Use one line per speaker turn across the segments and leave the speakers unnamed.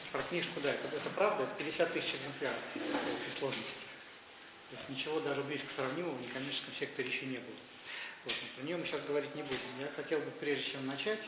Про книжку, да, это правда, это 50 тысяч экземпляров в общей сложности. То есть ничего даже близко сравнимого в некоммерческом секторе еще не было. Вот, про нее мы сейчас говорить не будем. Я хотел бы, прежде чем начать,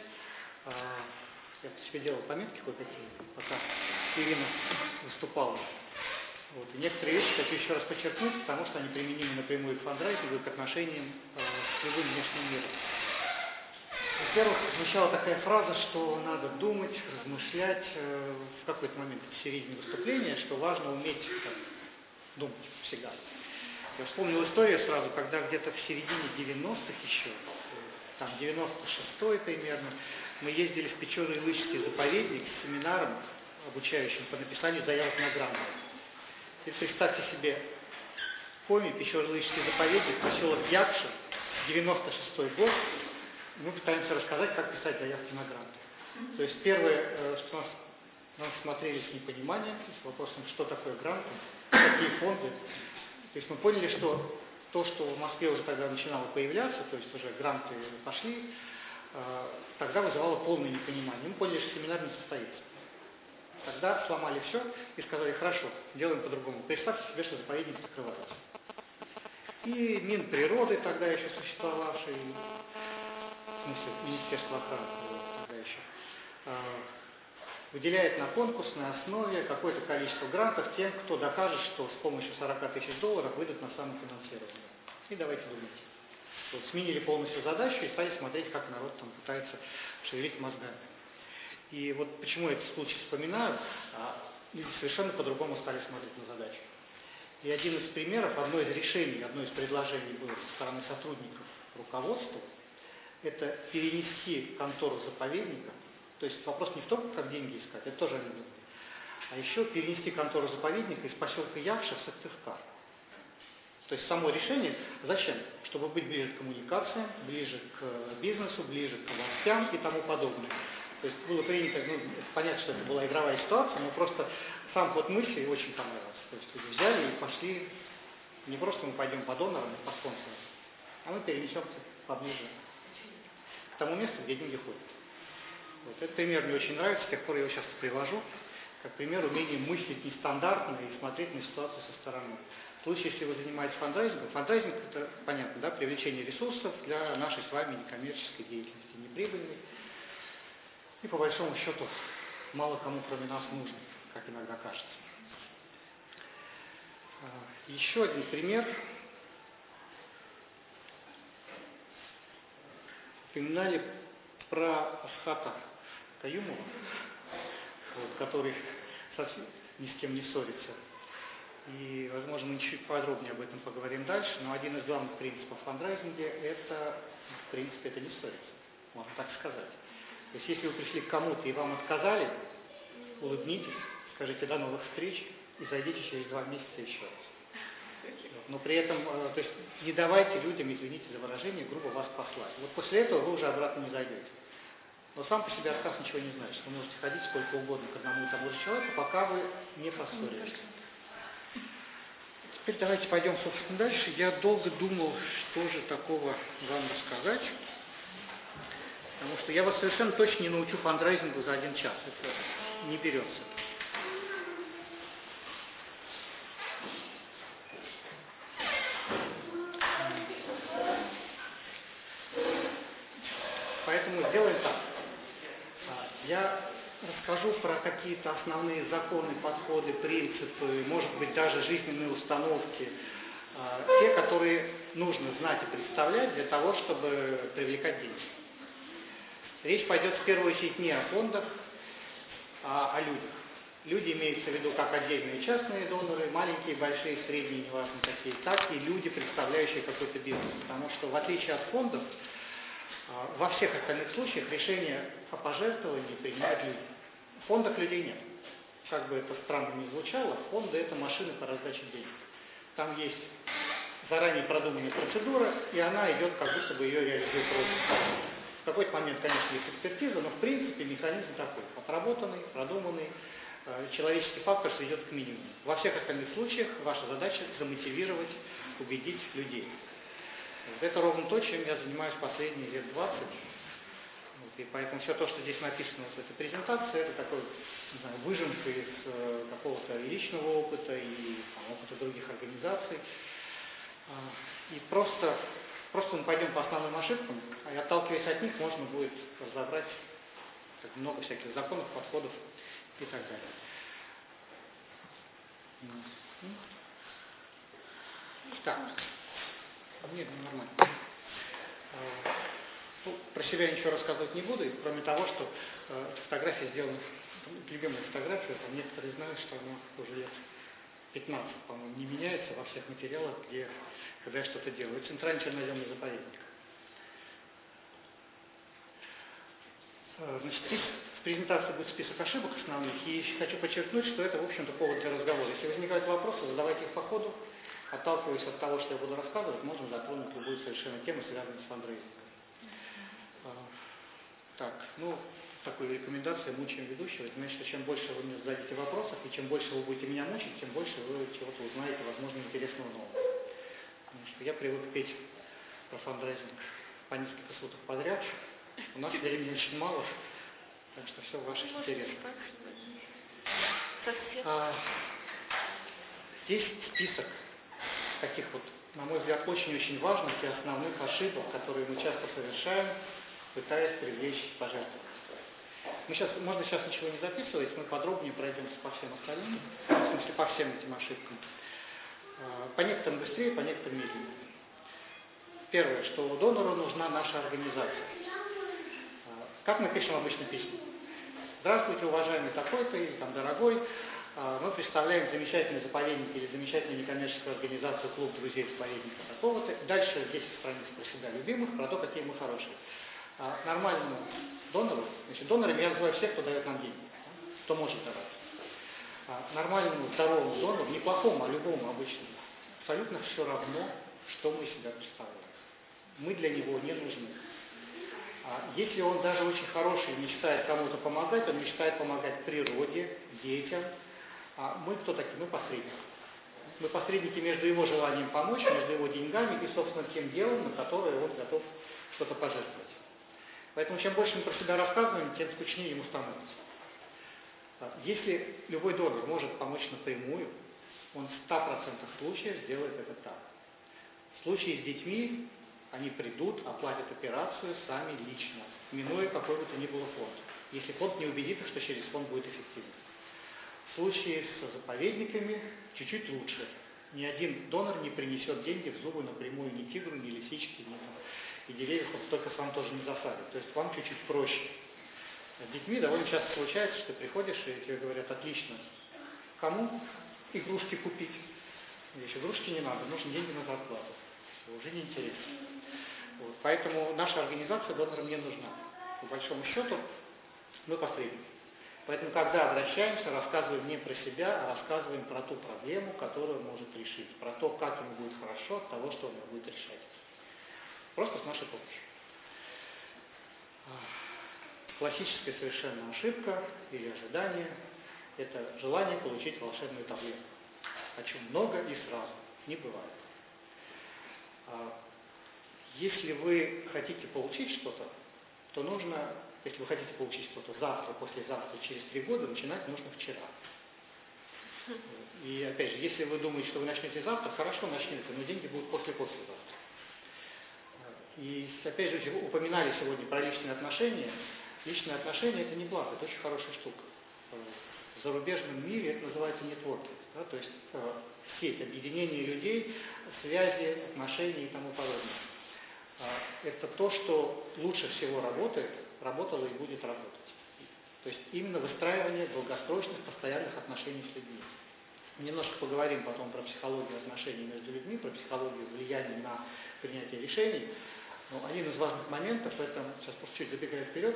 я себе делал пометки кое-какие, пока Ирина выступала. Вот, и некоторые вещи хочу еще раз подчеркнуть, потому что они применимы напрямую к фандрайзингу и к отношениям с любым внешним миром. Во-первых, звучала такая фраза, что надо думать, размышлять в какой-то момент в середине выступления, что важно уметь думать всегда. Я вспомнил историю сразу, когда где-то в середине 90-х еще, там 96-й примерно, мы ездили в Печорно-Илычский заповедник с семинаром, обучающим по написанию заявок на гранты. И представьте себе, Коми, Печорно-Илычский заповедник, поселок Якши, 96-й год, мы пытаемся рассказать, как писать заявки на гранты. То есть первое, что нас смотрели с непониманием, с вопросом, что такое гранты, какие фонды. То есть мы поняли, что то, что в Москве уже тогда начинало появляться, то есть уже гранты пошли, тогда вызывало полное непонимание. Мы поняли, что семинар не состоится. Тогда сломали все и сказали, хорошо, делаем по-другому. Представьте себе, что заповедник закрывается. И Минприроды, тогда еще существовавший, в смысле, Министерство охраны тогда еще, выделяет на конкурсной основе какое-то количество грантов тем, кто докажет, что с помощью 40 тысяч долларов выйдут на самофинансирование. И давайте думать. Вот, сменили полностью задачу и стали смотреть, как народ там пытается шевелить мозгами. И вот почему я этот случай вспоминаю, люди совершенно по-другому стали смотреть на задачу. И один из примеров, одно из решений, одно из предложений было со стороны сотрудников руководству, это перенести контору заповедника. То есть вопрос не в том, как деньги искать, это тоже они думают, а еще перенести контору заповедника из поселка Якша в Сыктывкар. То есть само решение, зачем? Чтобы быть ближе к коммуникациям, ближе к бизнесу, ближе к властям и тому подобное. То есть было принято, понятно, что это была игровая ситуация, но просто сам ход мысли очень понравился. То есть люди взяли и пошли, не просто мы пойдем по донорам, по спонсорам, а мы перенесемся поближе к тому месту, где деньги ходят. Вот. Этот пример мне очень нравится, с тех пор я его часто привожу, как пример умения мыслить нестандартно и смотреть на ситуацию со стороны. В случае, если вы занимаетесь фандрайзингом, фандрайзинг это, понятно, да, привлечение ресурсов для нашей с вами некоммерческой деятельности, неприбыльной. И по большому счету мало кому кроме нас нужно, как иногда кажется. Еще один пример. Упоминали про Асхата Каюмова, вот, который совсем ни с кем не ссорится. И, возможно, мы чуть подробнее об этом поговорим дальше, но один из главных принципов в фандрайзинге – это, в принципе, это не ссориться, можно так сказать. То есть, если вы пришли к кому-то и вам отказали, улыбнитесь, скажите «до новых встреч» и зайдите через 2 месяца еще раз. Но при этом, то есть, не давайте людям, извините за выражение, грубо вас послать. Вот после этого вы уже обратно не зайдете. Но сам по себе отказ ничего не значит. Вы можете ходить сколько угодно к одному и тому же человеку, пока вы не поссорились. Теперь давайте пойдем, собственно, дальше. Я долго думал, что же такого вам рассказать. Потому что я вас совершенно точно не научу фандрайзингу за 1 час. Это не берется. Поэтому сделаем так. Я расскажу про какие-то основные законы, подходы, принципы, может быть, даже жизненные установки, те, которые нужно знать и представлять для того, чтобы привлекать деньги. Речь пойдет в первую очередь не о фондах, а о людях. Люди имеются в виду как отдельные частные доноры, маленькие, большие, средние, неважно какие, так и люди, представляющие какой-то бизнес. Потому что в отличие от фондов, во всех остальных случаях решения о пожертвовании принимают люди. В фондах людей нет. Как бы это странно ни звучало, фонды – это машины по раздаче денег. Там есть заранее продуманная процедура, и она идет, как будто бы ее реализует рознь. В какой-то момент, конечно, есть экспертиза, но в принципе механизм такой – отработанный, продуманный, человеческий фактор сведет к минимуму. Во всех остальных случаях ваша задача – замотивировать, убедить людей. Это ровно то, чем я занимаюсь последние лет 20. Вот, и поэтому все то, что здесь написано в этой презентации, это такой, не знаю, выжимка из какого-то и личного опыта, и там, опыта других организаций. И просто мы пойдем по основным ошибкам, и отталкиваясь от них, можно будет разобрать много всяких законов, подходов и так далее. Так. Нет, нормально. Ну, про себя ничего рассказывать не буду, кроме того, что фотография сделана, любимая фотография, там некоторые знают, что она уже лет 15, по-моему, не меняется во всех материалах, когда я что-то делаю. Это центральный черноземный заповедник. Значит, здесь в презентации будет список ошибок основных, и хочу подчеркнуть, что это, в общем-то, повод для разговора. Если возникают вопросы, задавайте их по ходу. Отталкиваясь от того, что я буду рассказывать, можно затронуть любую совершенно тему, связанную с фандрейзингом. Так, ну, такую рекомендацию мучаем ведущего. Это значит, что чем больше вы мне зададите вопросов, и чем больше вы будете меня мучить, тем больше вы чего-то узнаете, возможно, интересного нового. Потому что я привык петь про фандрейзинг по несколько суток подряд. У нас времени очень мало, так что все в ваших интересах. Здесь список таких вот, на мой взгляд, очень-очень важных и основных ошибок, которые мы часто совершаем, пытаясь привлечь пожертвования. Можно сейчас ничего не записывать, мы подробнее пройдемся по всем остальным, в смысле по всем этим ошибкам. По некоторым быстрее, по некоторым медленнее. Первое, что донору нужна наша организация. Как мы пишем обычно письма? Здравствуйте, уважаемый такой-то, или там дорогой. Мы представляем замечательный заповедник или замечательную некоммерческую организацию клуб друзей заповедника такого-то. Дальше 10 страниц про себя любимых, про то, какие мы хорошие. Нормальному донору, значит, донорами я называю всех, кто дает нам деньги, кто может давать. Нормальному, здоровому донору, не плохому, а любому обычному, абсолютно все равно, что мы из себя представляем. Мы для него не нужны. Если он даже очень хороший, мечтает кому-то помогать, он мечтает помогать природе, детям. Мы кто такие? Мы посредники. Мы посредники между его желанием помочь, между его деньгами и, собственно, тем делом, на которое он готов что-то пожертвовать. Поэтому чем больше мы про себя рассказываем, тем скучнее ему становится. Если любой донор может помочь напрямую, он в 100% случаев сделает это так. В случае с детьми они придут, оплатят операцию сами лично, минуя какой бы то ни было фонд, если фонд не убедит их, что через фонд будет эффективно. В случае с заповедниками чуть-чуть лучше. Ни один донор не принесет деньги в зубы напрямую ни тигру, ни лисичке, ни и деревьев он только сам тоже не засадит. То есть вам чуть-чуть проще. С детьми довольно часто случается, что ты приходишь и тебе говорят: отлично, кому игрушки купить? Здесь игрушки не надо, нужны деньги на зарплату. Уже неинтересно. Вот. Поэтому наша организация донорам не нужна. По большому счету мы посредники. Поэтому, когда обращаемся, рассказываем не про себя, а рассказываем про ту проблему, которую он может решить, про то, как ему будет хорошо от того, что он будет решать. Просто с нашей помощью. Классическая совершенно ошибка или ожидание – это желание получить волшебную таблетку. Хочу много и сразу. Не бывает. Если вы хотите получить что-то, то нужно, если вы хотите получить что-то завтра, послезавтра, через 3 года, начинать нужно вчера. И опять же, если вы думаете, что вы начнете завтра, хорошо начнете, но деньги будут послезавтра. И опять же, упоминали сегодня про личные отношения. Личные отношения – это не плата, это очень хорошая штука. В зарубежном мире это называется нетворкинг, да, то есть сеть, объединение людей, связи, отношений и тому подобное. Это то, что лучше всего работает, работало и будет работать. То есть именно выстраивание долгосрочных, постоянных отношений с людьми. Немножко поговорим потом про психологию отношений между людьми, про психологию влияния на принятие решений. Но один из важных моментов, это, сейчас просто чуть забегая вперед,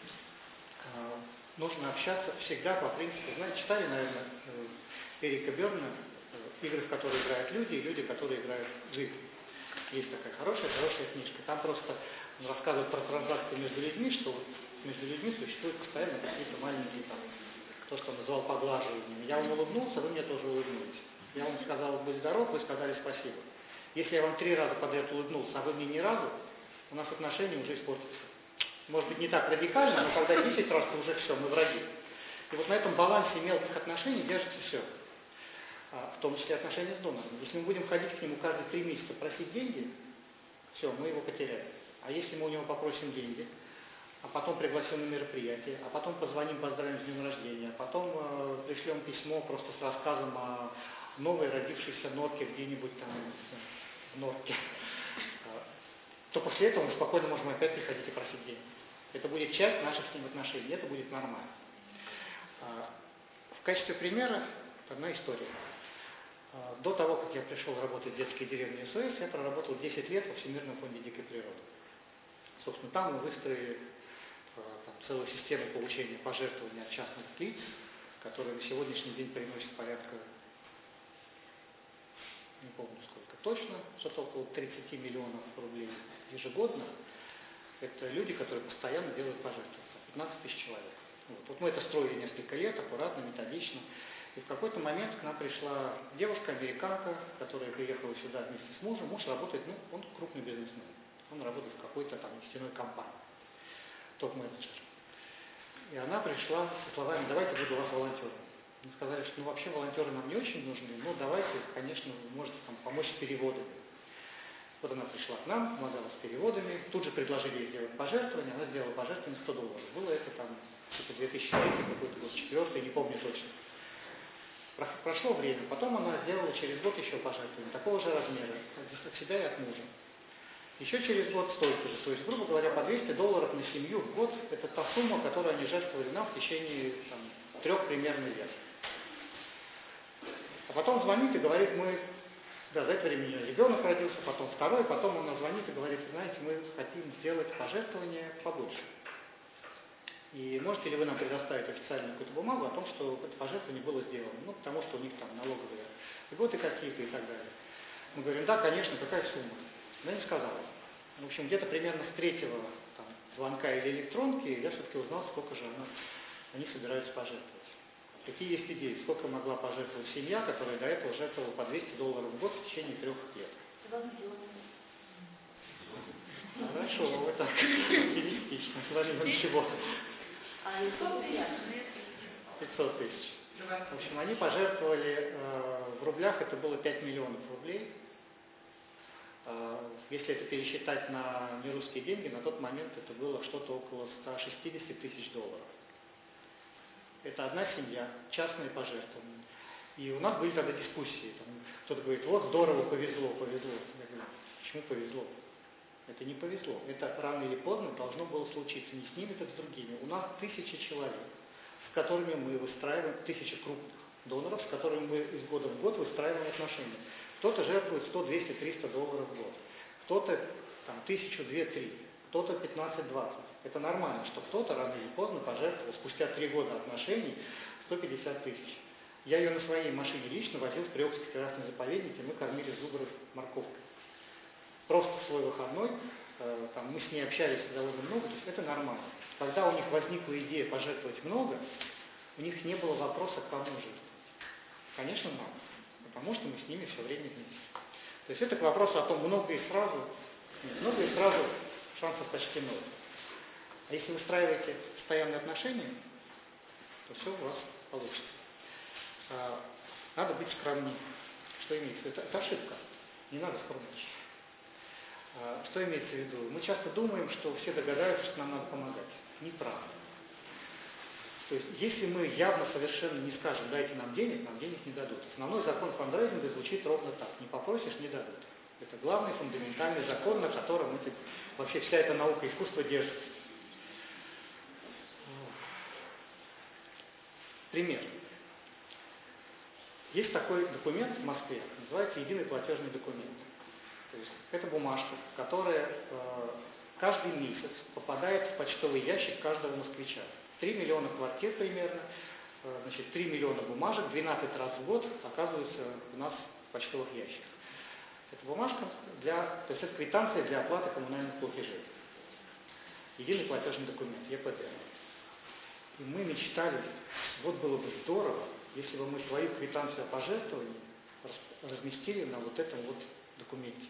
нужно общаться всегда по принципу, знаете, читали, наверное, Эрика Берна, игры, в которые играют люди, и люди, которые играют в игры. Есть такая хорошая книжка. Там просто он рассказывает про транзакции между людьми, что между людьми существуют постоянно какие-то маленькие, там, то, что он назвал поглаживанием. Я вам улыбнулся, вы мне тоже улыбнулись. Я вам сказал: будь здоров, вы сказали спасибо. Если я вам 3 раза подряд улыбнулся, а вы мне ни разу, у нас отношения уже испортятся. Может быть, не так радикально, но когда 10 раз, то уже все, мы враги. И вот на этом балансе мелких отношений держится все. В том числе отношения с донором. Если мы будем ходить к нему каждые 3 месяца просить деньги, все, мы его потеряем. А если мы у него попросим деньги, а потом пригласим на мероприятие, а потом позвоним, поздравим с днем рождения, а потом пришлем письмо просто с рассказом о новой родившейся норке где-нибудь там в норке, то после этого мы спокойно можем опять приходить и просить деньги. Это будет часть наших с ним отношений, это будет нормально. В качестве примера одна история. До того, как я пришел работать в детской деревне СОС, я проработал 10 лет во Всемирном фонде дикой природы. Собственно, там мы выстроили целую систему получения пожертвований от частных лиц, которые на сегодняшний день приносят порядка, не помню сколько точно, что-то около 30 миллионов рублей ежегодно. Это люди, которые постоянно делают пожертвования. 15 тысяч человек. Вот мы это строили несколько лет, аккуратно, методично. И в какой-то момент к нам пришла девушка, американка, которая приехала сюда вместе с мужем. Муж работает, он крупный бизнесмен. Он работает в какой-то там нефтяной компании. Топ-менеджер. И она пришла со словами: давайте буду у вас волонтером. Мы сказали, что вообще волонтеры нам не очень нужны, но давайте, конечно, вы можете там помочь с переводами. Вот она пришла к нам, помогала с переводами, тут же предложили ей сделать пожертвование, она сделала пожертвование $100. Было это там типа 2003 какой-то год, 2004, не помню точно. Прошло время, потом она сделала через год еще пожертвование такого же размера, от себя и от мужа. Еще через год столько же. То есть, грубо говоря, по $200 на семью в год – это та сумма, которую они жертвовали нам в течение 3 примерно лет. А потом звонит и говорит: за это время у меня ребенок родился, потом второй, потом она звонит и говорит: знаете, мы хотим сделать пожертвование побольше. И можете ли вы нам предоставить официальную какую-то бумагу о том, что это пожертвование было сделано? Потому что у них там налоговые льготы какие-то и так далее. Мы говорим: да, конечно, какая сумма? Она не сказала. В общем, где-то примерно с 3-го звонка или электронки я все-таки узнал, сколько же они собираются пожертвовать. Какие есть идеи, сколько могла пожертвовать семья, которая до этого жертвовала по $200 в год в течение 3 лет.
2 миллиона.
Хорошо, вы так оптимистично. 2 миллиона чего? 500 тысяч. В общем, они пожертвовали, в рублях это было 5 миллионов рублей. Если это пересчитать на нерусские деньги, на тот момент это было что-то около 160 тысяч долларов. Это одна семья, частные пожертвования. И у нас были тогда дискуссии. Кто-то говорит: вот здорово, повезло. Я говорю: почему повезло? Это не повезло. Это рано или поздно должно было случиться. Не с ними, так с другими. У нас 1000 человек, с которыми мы выстраиваем, 1000 крупных доноров, с которыми мы из года в год выстраиваем отношения. Кто-то жертвует 100, 200, 300 долларов в год. Кто-то 1000, 2, 3. Кто-то 15-20. Это нормально, что кто-то рано или поздно пожертвовал спустя 3 года отношений 150 тысяч. Я ее на своей машине лично возил в Приокский природный заповедник, и мы кормили зубров морковкой. Просто в свой выходной, мы с ней общались довольно много, то есть это нормально. Когда у них возникла идея пожертвовать много, у них не было вопроса, кому жертвовать. Конечно, нам, потому что мы с ними все время вместе. То есть это к вопросу о том, много и сразу шансов почти 0. А если выстраиваете постоянные отношения, то все у вас получится. Надо быть скромнее. Что имеется в виду? Это ошибка. Не надо скромничать. Что имеется в виду? Мы часто думаем, что все догадаются, что нам надо помогать. Неправда. То есть, если мы явно совершенно не скажем: дайте нам денег не дадут. Основной закон фандрайзинга звучит ровно так: не попросишь — не дадут. Это главный фундаментальный закон, на котором вообще вся эта наука, искусство держится. Пример. Есть такой документ в Москве, называется единый платежный документ. То есть это бумажка, которая каждый месяц попадает в почтовый ящик каждого москвича. 3 миллиона квартир примерно, 3 миллиона бумажек 12 раз в год оказываются у нас в почтовых ящиках. Это бумажка то есть это квитанция для оплаты коммунальных платежей. Единый платежный документ, ЕПД. И мы мечтали, вот было бы здорово, если бы мы свою квитанцию о пожертвовании разместили на вот этом вот документе.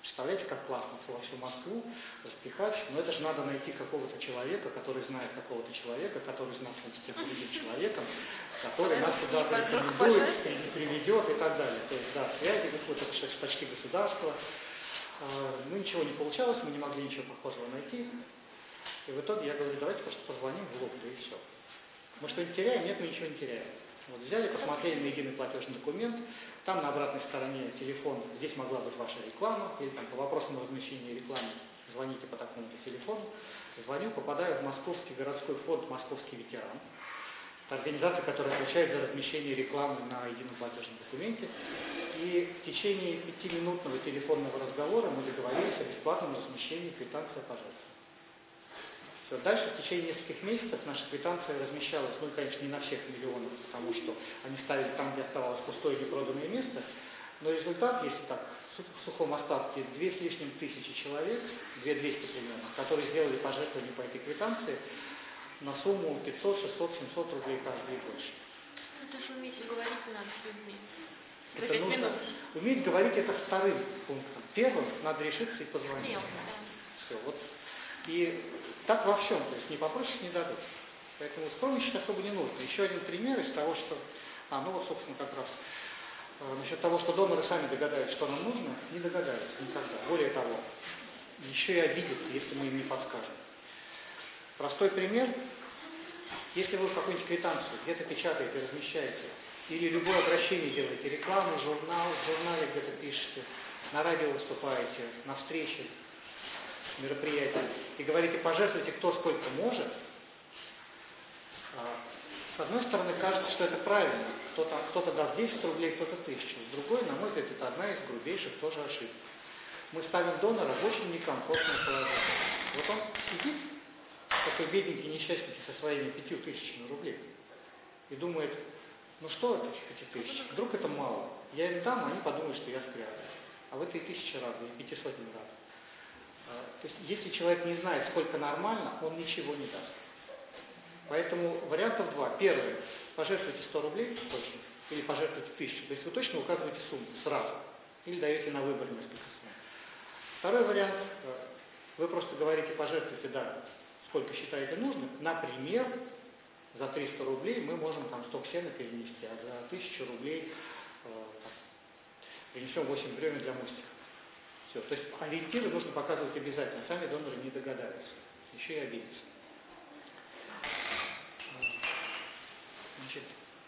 Представляете, как классно во всю Москву распихать, но это же надо найти какого-то человека, который знает какого-то человека, который знакомится с другим человеком, который нас сюда порекомендует, приведет и так далее. То есть, да, связи, вот это почти государство. Ну, ничего не получалось, мы не могли ничего похожего найти. И в итоге я говорю, давайте просто позвоним в лоб, да и все. Мы что-нибудь теряем? Нет, мы ничего не теряем. Вот взяли, посмотрели на единый платежный документ, там на обратной стороне телефон, здесь могла быть ваша реклама, или там по вопросам размещения рекламы звоните по такому-то телефону. Звоню, попадаю в Московский городской фонд «Московский ветеран». Это организация, которая отвечает за размещение рекламы на едином платежном документе. И в течение 5-минутного телефонного разговора мы договорились о бесплатном размещении квитанции о пожертвовании. Все. Дальше в течение нескольких месяцев наша квитанция размещалась, ну, конечно, не на всех миллионах, потому что они ставили там, где оставалось пустое непроданное место, но результат, если так, в сухом остатке, 2 с лишним тысячи человек, 2200 примерно, которые сделали пожертвование по этой квитанции на сумму 500, 600, 700 рублей каждый и больше.
Это же уметь говорить надо с людьми.
Это нужно уметь говорить это вторым пунктом. Первым надо решиться и позвонить.
Да.
Все, вот. И так во всем, то есть не попросишь, не дадут. Поэтому скромничать особо не нужно. Еще один пример из того, что... ну вот, собственно, как раз насчет того, что доноры сами догадаются, что нам нужно, не догадаются никогда. Более того, еще и обидятся, если мы им не подскажем. Простой пример. Если вы какую-нибудь квитанцию где-то печатаете, размещаете, или любое обращение делаете, рекламу, журнал, в журнале где-то пишете, на радио выступаете, на встрече, мероприятия, и говорите, пожертвуйте кто сколько может, с одной стороны, кажется, что это правильно. Кто-то даст 10 рублей, кто-то 1000. С другой, на мой взгляд, это одна из грубейших тоже ошибок. Мы ставим донора в очень некомфортное положение. Вот он сидит, такой бедненький несчастненький со своими 5000 рублей, и думает, ну что это 5000? Вдруг это мало. Я им дам, они подумают, что я скряга. А в этой 1000 раз, или 500 раз. То есть, если человек не знает, сколько нормально, он ничего не даст. Поэтому вариантов два. Первый. Пожертвуйте 100 рублей точно, или пожертвуйте 1000. То есть вы точно указываете сумму сразу. Или даете на выбор несколько сумм. Второй вариант. Вы просто говорите, пожертвуйте, да, сколько считаете нужным. Например, за 300 рублей мы можем там сток сена перенести, а за 1000 рублей принесем 8 бревен для мостика. Все. То есть ориентиры нужно показывать обязательно. Сами доноры не догадаются. Еще и обидятся. Значит,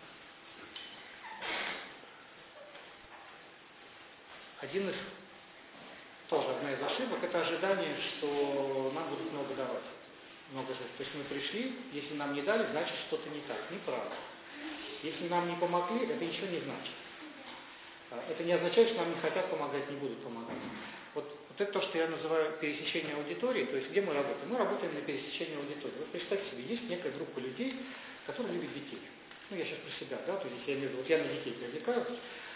одна из ошибок, это ожидание, что нам будут много давать. Много жертв. То есть мы пришли, если нам не дали, значит что-то не так. Неправда. Если нам не помогли, это ничего не значит. Это не означает, что нам не хотят помогать, не будут помогать. Вот это то, что я называю пересечение аудитории, то есть где мы работаем? Мы работаем на пересечении аудитории. Вот представьте себе, есть некая группа людей, которые любят детей. Ну, я сейчас про себя, да, то есть я имею в виду, вот я на детей привлекаю.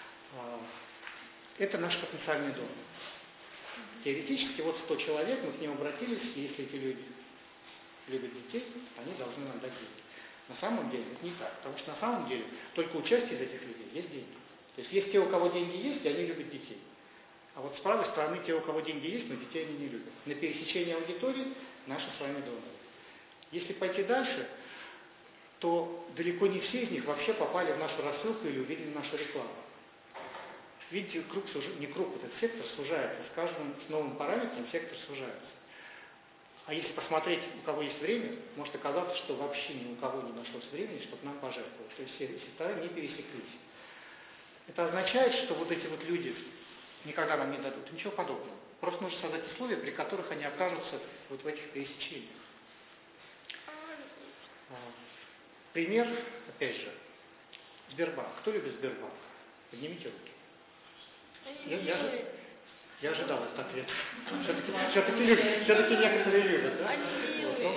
Это наш потенциальный донор. Теоретически, вот 100 человек, мы к ним обратились, и если эти люди любят детей, они должны нам дать деньги. На самом деле это не так, потому что на самом деле только у части из этих людей есть деньги. То есть есть те, у кого деньги есть, и они любят детей. А вот с правой стороны те, у кого деньги есть, но детей они не любят. На пересечении аудитории наши с вами доноры. Если пойти дальше, то далеко не все из них вообще попали в нашу рассылку или увидели нашу рекламу. Видите, этот сектор сужается. С каждым новым параметром сектор сужается. А если посмотреть, у кого есть время, может оказаться, что вообще ни у кого не нашлось времени, чтобы нам пожертвовать. То есть все сектора не пересеклись. Это означает, что вот эти вот люди никогда нам не дадут. Ничего подобного. Просто нужно создать условия, при которых они окажутся вот в этих пересечениях. Пример, опять же, Сбербанк. Кто любит Сбербанк? Поднимите руки. Я ожидал этот ответ. Все-таки некоторые любят, да? Вот, ну,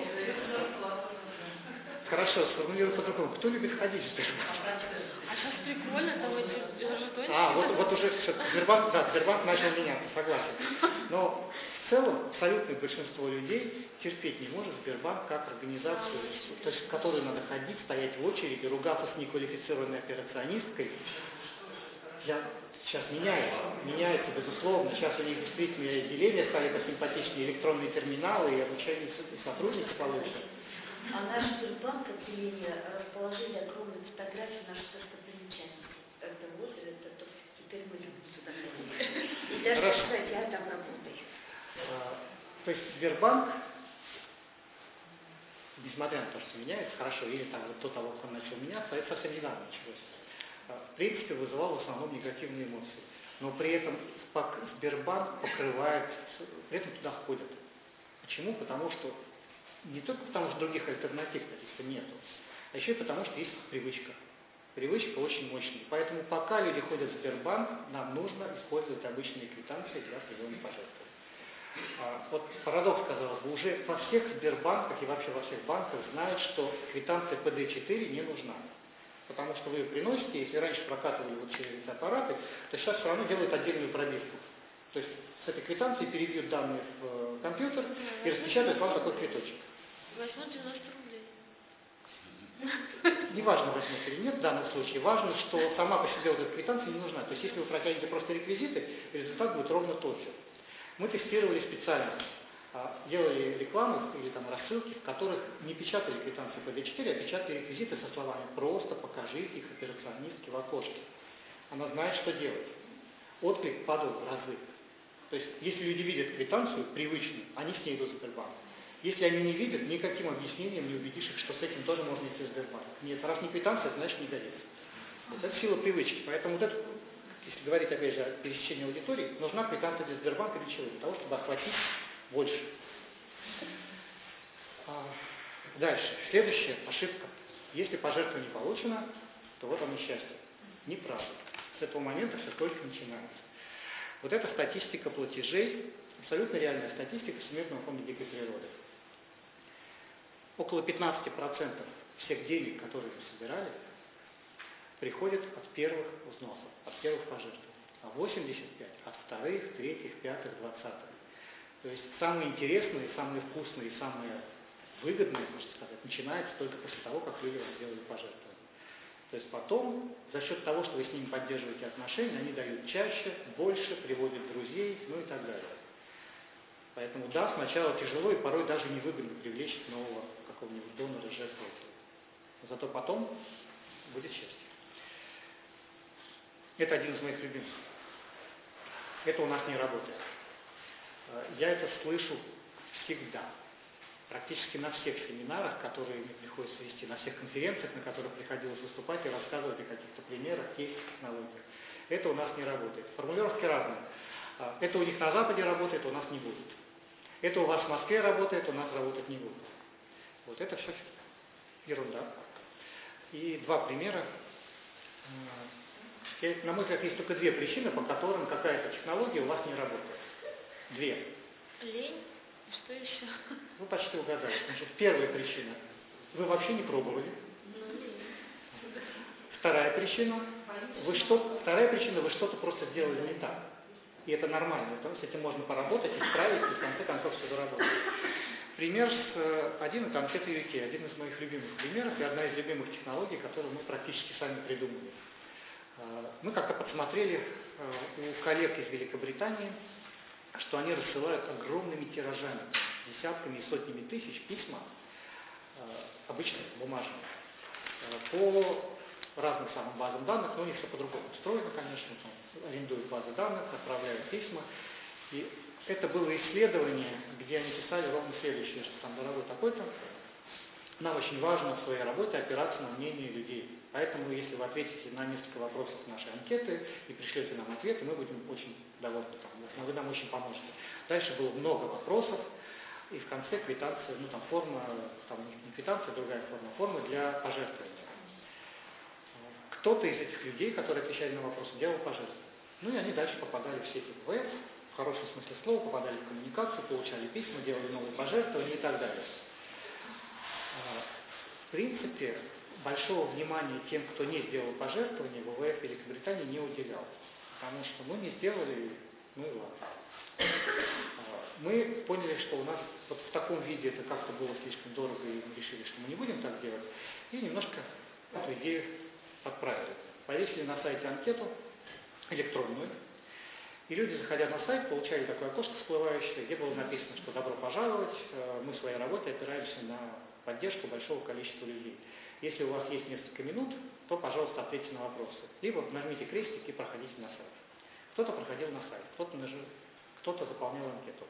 хорошо, сформулирую по-другому. Кто любит ходить в Сбербанк?
А сейчас прикольно, там эти жетончики.
Вот уже Сбербанк начал меняться, согласен. Но в целом абсолютное большинство людей терпеть не может Сбербанк как организацию, то есть в которую надо ходить, стоять в очереди, ругаться с неквалифицированной операционисткой. Сейчас меняется, безусловно. Сейчас у них действительно и отделения стали посимпатичнее, электронные терминалы, и обучение и сотрудники получше.
А наш Сбербанк отделение расположили огромные фотографии наших достопримечательностей. Это вот, это теперь мы любим сюда ходить. И даже сказать, я там работаю.
То есть Сбербанк, несмотря на то, что меняется, хорошо, или там вот до того, как он начал меняться, это совсем недавно началось. В принципе, вызывал в основном негативные эмоции. Но при этом Сбербанк покрывает, при этом туда ходят. Почему? Потому что, не только потому, что других альтернатив каких-то нету, а еще и потому, что есть привычка. Привычка очень мощная. Поэтому пока люди ходят в Сбербанк, нам нужно использовать обычные квитанции для приема пожертвований. Вот парадокс, казалось бы, уже во всех Сбербанках и вообще во всех банках знают, что квитанция ПД-4 не нужна. Потому что вы ее приносите, если раньше прокатывали вот через эти аппараты, то сейчас все равно делают отдельную пробивку. То есть с этой квитанции перебьют данные в компьютер и распечатают вам такой квиточек.
Возьмут 90 рублей.
Неважно, возьмут или нет в данном случае, важно, что сама по себе вот эта квитанция не нужна. То есть если вы протянете просто реквизиты, результат будет ровно тот же. Мы тестировали специально, делали рекламу или там рассылки, в которых не печатали квитанции ПД-4, а печатали реквизиты со словами «просто покажите их операционистке в окошке». Она знает, что делать. Отклик падал в разы. То есть, если люди видят квитанцию привычную, они с ней идут в Сбербанк. Если они не видят, никаким объяснением не убедишь их, что с этим тоже можно идти в Сбербанк. Нет, раз не квитанция, значит не годится. Вот это сила привычки. Поэтому вот это, если говорить опять же о пересечении аудитории, нужна квитанция для Сбербанка для чего? Для того, чтобы охватить больше. Дальше. Следующая ошибка. Если пожертвование не получено, то вот оно счастье. Неправда. С этого момента все только начинается. Вот эта статистика платежей, абсолютно реальная статистика Всемирного фонда дикой природы. Около 15% всех денег, которые мы собирали, приходят от первых взносов, от первых пожертвований. А 85% от вторых, третьих, пятых, 20-х. То есть самые интересные, самые вкусные, самые выгодные, можно сказать, начинается только после того, как люди вам сделали пожертвование. То есть потом, за счет того, что вы с ними поддерживаете отношения, они дают чаще, больше, приводят друзей, ну и так далее. Поэтому да, сначала тяжело и порой даже невыгодно привлечь нового какого-нибудь донора, жертвователя. Зато потом будет счастье. Это один из моих любимых. Это у нас не работает. Я это слышу всегда. Практически на всех семинарах, которые мне приходится вести, на всех конференциях, на которых приходилось выступать и рассказывать о каких-то примерах, кейсах, технологиях. Это у нас не работает. Формулировки разные. Это у них на Западе работает, у нас не будет. Это у вас в Москве работает, у нас работать не будет. Вот это все ерунда. И два примера. На мой взгляд, есть только две причины, по которым какая-то технология у вас не работает. Две.
Лень. Что еще?
Вы почти угадали. Значит, первая причина. Вы вообще не пробовали. Вторая причина. Вы что-то просто сделали не так. И это нормально. То есть с этим можно поработать, исправить, и в конце концов все заработать. Пример один, это анкета UK, один из моих любимых примеров и одна из любимых технологий, которую мы практически сами придумали. Мы как-то подсмотрели у коллег из Великобритании, что они рассылают огромными тиражами, десятками и сотнями тысяч письма, обычно бумажные, по разным самым базам данных, но у них все по-другому устроено, конечно, там, арендуют базы данных, отправляют письма. И это было исследование, где они писали ровно следующее, что там, дорогой такой-то, нам очень важно в своей работе опираться на мнение людей. Поэтому, если вы ответите на несколько вопросов нашей анкеты и пришлете нам ответы, мы будем очень довольны. Вы нам очень поможете. Дальше было много вопросов, и в конце квитанция, ну там форма, там не квитанция, а другая форма для пожертвования. Кто-то из этих людей, которые отвечали на вопросы, делал пожертвования. Ну и они дальше попадали в сети ВВС, в хорошем смысле слова, попадали в коммуникацию, получали письма, делали новые пожертвования и так далее. В принципе, большого внимания тем, кто не сделал пожертвования, ВВФ Великобритании не уделял. Потому что мы не сделали, ну и ладно. Мы поняли, что у нас вот в таком виде это как-то было слишком дорого, и мы решили, что мы не будем так делать. И немножко эту идею подправили. Повесили на сайте анкету. электронную. И люди, заходя на сайт, получали такое окошко всплывающее, где было написано, что добро пожаловать, мы своей работой опираемся на поддержку большого количества людей. Если у вас есть несколько минут, то, пожалуйста, ответьте на вопросы. Либо нажмите крестик и проходите на сайт. Кто-то проходил на сайт, кто-то заполнял анкету.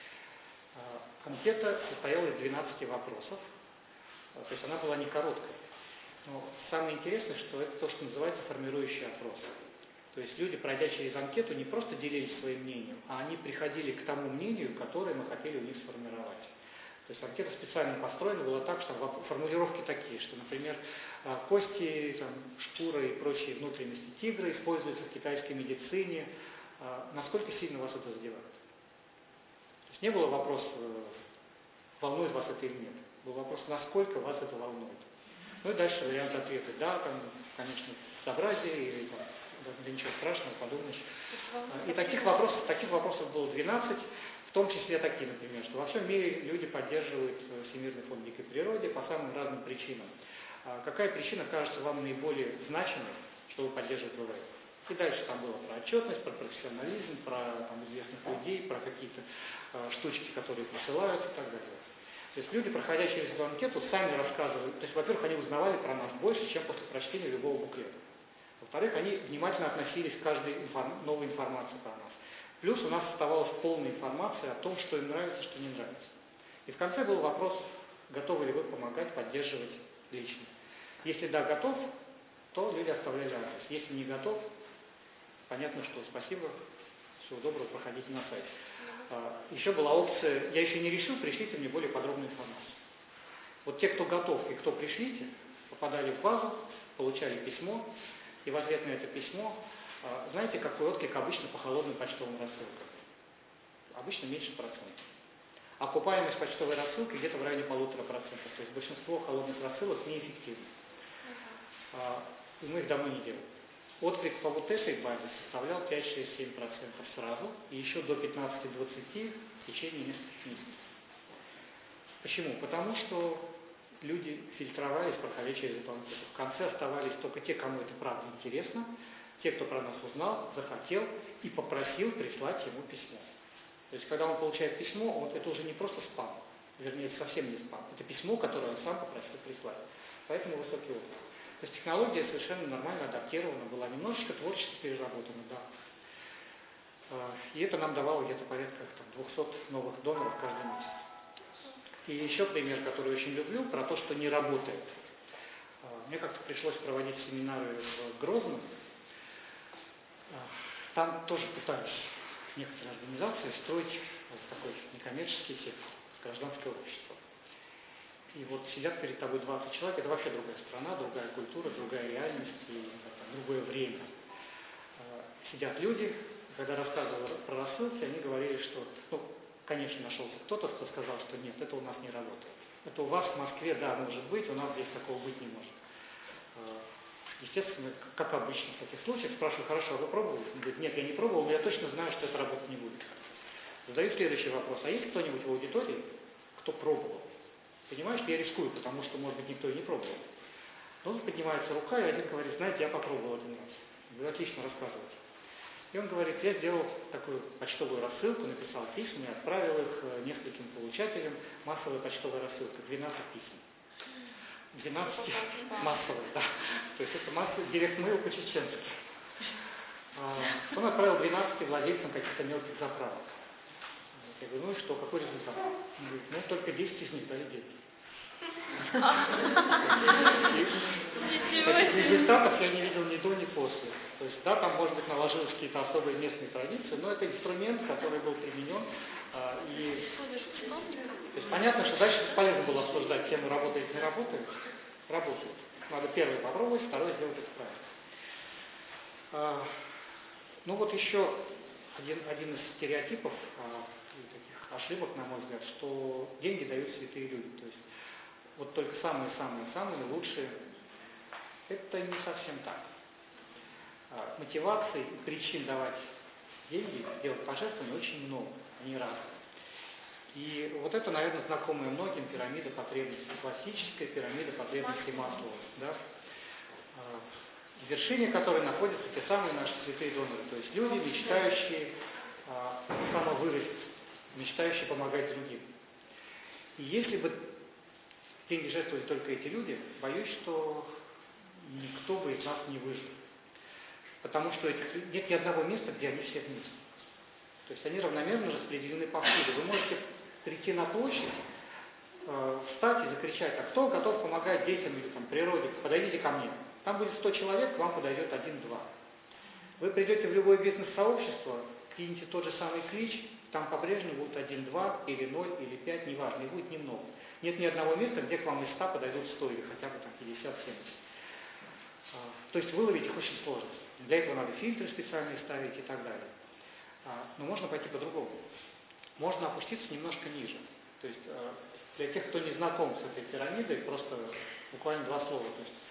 Анкета состояла из 12 вопросов, то есть она была не короткой. Но самое интересное, что это то, что называется формирующий опрос. То есть люди, пройдя через анкету, не просто делились своим мнением, а они приходили к тому мнению, которое мы хотели у них сформировать. То есть анкета специально построена была так, что формулировки такие, что, например, кости, там, шкура и прочие внутренности тигра используются в китайской медицине. Насколько сильно вас это задевает? То есть не было вопроса, волнует вас это или нет. Был вопрос, насколько вас это волнует. Ну и дальше вариант ответа. Да, там, конечно, безобразие, или там, да ничего страшного, подумаешь. И таких вопросов было 12, в том числе такие, например, что во всем мире люди поддерживают Всемирный фонд дикой природы по самым разным причинам. Какая причина кажется вам наиболее значимой, чтобы поддерживать ВВФ? И дальше там было про отчетность, про профессионализм, про там, известных людей, про какие-то штучки, которые присылаются и так далее. То есть люди, проходя через эту анкету, сами рассказывали, то есть, во-первых, они узнавали про нас больше, чем после прочтения любого буклета. Во-вторых, они внимательно относились к каждой новой информации про нас. Плюс у нас оставалась полная информация о том, что им нравится, что не нравится. И в конце был вопрос, готовы ли вы помогать, поддерживать лично. Если да, готов, то люди оставляли адрес. Если не готов, понятно, что спасибо, всего доброго, проходите на сайт. Еще была опция, я еще не решил, пришлите мне более подробную информацию. Вот те, кто готов и кто пришлите, попадали в базу, получали письмо, и в ответ на это письмо, знаете, какой отклик обычно по холодным почтовым рассылкам? Обычно меньше процентов. Окупаемость почтовой рассылки где-то в районе 1,5%. То есть большинство холодных рассылок неэффективны. И мы их давно не делаем. Отклик по вот этой базе составлял 5-6-7% сразу, и еще до 15-20% в течение нескольких месяцев. Почему? Потому что люди фильтровались, проходя через эту анкету. В конце оставались только те, кому это правда интересно, те, кто про нас узнал, захотел и попросил прислать ему письмо. То есть, когда он получает письмо, это уже не просто спам, вернее, это совсем не спам, это письмо, которое он сам попросил прислать. Поэтому высокий отклик. То есть технология совершенно нормально адаптирована была, немножечко творчески переработана, да. И это нам давало где-то порядка 200 новых доноров каждый месяц. И еще пример, который очень люблю, про то, что не работает. Мне как-то пришлось проводить семинары в Грозном. Там тоже пытались некоторые организации строить такой некоммерческий сектор, гражданское общество. И вот сидят перед тобой 20 человек, это вообще другая страна, другая культура, другая реальность и другое время. Сидят люди, когда рассказывали про рассылки, они говорили, что, конечно, нашелся кто-то, кто сказал, что нет, это у нас не работает. Это у вас в Москве, да, может быть, у нас здесь такого быть не может. Естественно, как обычно в таких случаях, спрашиваю, хорошо, а вы пробовали? Он говорит, нет, я не пробовал, но я точно знаю, что это работать не будет. Задаю следующий вопрос, а есть кто-нибудь в аудитории, кто пробовал? Понимаешь, я рискую, потому что, может быть, никто и не пробовал. Но тут поднимается рука, и один говорит, знаете, я попробовал один раз. Я говорю, отлично, рассказывайте. И он говорит, я сделал такую почтовую рассылку, написал письма и отправил их нескольким получателям. Массовая почтовая рассылка, 12 писем. 12 массовых, да. То есть это массовый директ-мейл по-чеченски. Он отправил 12 владельцам каких-то мелких заправок. Я говорю, ну и что, какой результат? Он говорит, только 10 из них дали деньги. Таких результатов я не видел ни до, ни после. То есть, да, там, может быть, наложились какие-то особые местные традиции, но это инструмент, который был применен. То есть понятно, что дальше бесполезно было обсуждать, тему работает, не работает. Работает. Надо первый попробовать, второй сделать это правильно. Ну вот еще один из стереотипов, таких ошибок, на мой взгляд, что деньги дают святые люди. То есть вот только самые-самые-самые лучшие. Это не совсем так. Мотиваций и причин давать деньги, делать пожертвования очень много, они разные. И вот это, наверное, знакомая многим пирамида потребностей, классическая пирамида потребностей Маслоу. Да? в вершине которой находятся те самые наши святые доноры, то есть люди, мечтающие самовыразиться, мечтающие помогать другим. И если бы деньги жертвовали только эти люди, боюсь, что никто бы из нас не выжил. Потому что нет ни одного места, где они все вместе. То есть они равномерно распределены повсюду. Вы можете прийти на площадь, встать и закричать: а кто готов помогать детям или природе, подойдите ко мне. Там будет 100 человек, к вам подойдет 1-2. Вы придете в любое бизнес-сообщество, кинете тот же самый клич, там по-прежнему будут 1-2, или 0, или 5, неважно, и будет немного. Нет ни одного места, где к вам из 100 подойдут 100, или хотя бы 50-70. То есть выловить их очень сложно. Для этого надо фильтры специальные ставить и так далее. Но можно пойти по-другому. Можно опуститься немножко ниже. То есть для тех, кто не знаком с этой пирамидой, просто буквально 2 слова. То есть,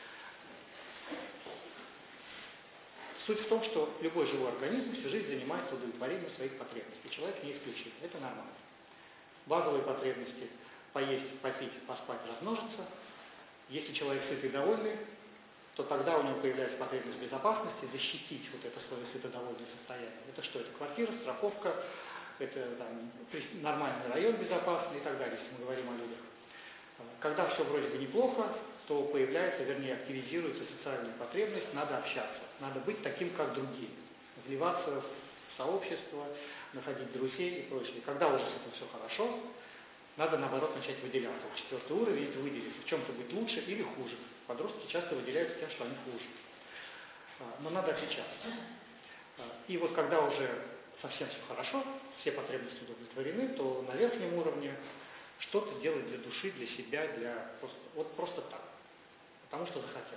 суть в том, что любой живой организм всю жизнь занимается удовлетворением своих потребностей. Человек не исключение. Это нормально. Базовые потребности – поесть, попить, поспать, размножиться. Если человек сытый и довольный, то тогда у него появляется потребность безопасности, защитить вот это свое сыто-довольное состояние. Это что? Это квартира, страховка, это нормальный район безопасный и так далее, если мы говорим о людях. Когда все вроде бы неплохо, то появляется, вернее, активизируется социальная потребность, надо общаться, надо быть таким, как другие, вливаться в сообщество, находить друзей и прочее. Когда уже с этим все хорошо, надо, наоборот, начать выделяться. 4-й уровень – это выделиться, в чем-то быть лучше или хуже. Подростки часто выделяются тем, что они хуже. Но надо отличаться. И вот когда уже совсем все хорошо, все потребности удовлетворены, то на верхнем уровне что-то делать для души, для себя, просто так. Потому что захотел.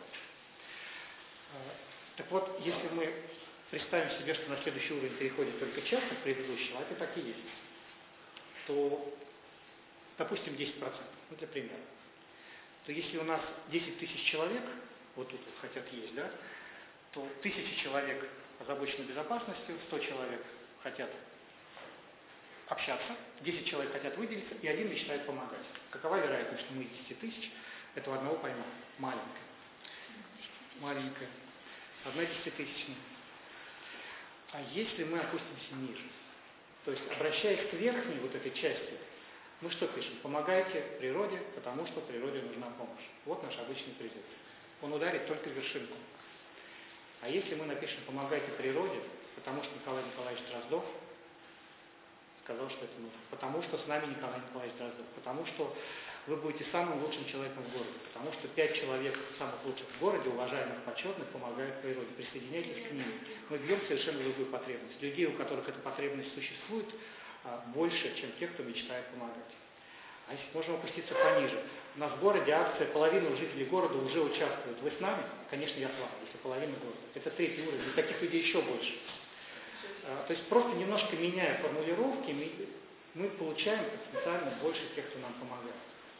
Так вот, если мы представим себе, что на следующий уровень переходит только часть от предыдущего, а это так и есть, то, допустим, 10%, для примера, то если у нас 10 тысяч человек, вот тут вот хотят есть, да, то 1000 человек озабочены безопасностью, 100 человек хотят общаться, 10 человек хотят выделиться, и 1 мечтает помогать. Какова вероятность, что мы из 10 тысяч этого одного поймем? Маленькая. Маленькая. 1 десятитысячная. А если мы опустимся ниже, то есть обращаясь к верхней вот этой части, мы что пишем? Помогайте природе, потому что природе нужна помощь. Вот наш обычный призыв. Он ударит только в вершинку. А если мы напишем «помогайте природе», потому что Николай Николаевич Дроздов сказал, что это нужно, потому что с нами Николай Николаевич Дроздов, потому что вы будете самым лучшим человеком в городе, потому что 5 человек самых лучших в городе, уважаемых, почетных, помогают природе. Присоединяйтесь к ним. Мы бьем совершенно другую потребность. Людей, у которых эта потребность существует, больше, чем тех, кто мечтает помогать. А если можем опуститься пониже. У нас в городе акция, половина жителей города уже участвует. Вы с нами? Конечно, я с вами, если половина города. Это 3-й уровень. И таких людей еще больше. То есть просто немножко меняя формулировки, мы получаем потенциально больше тех, кто нам помогает.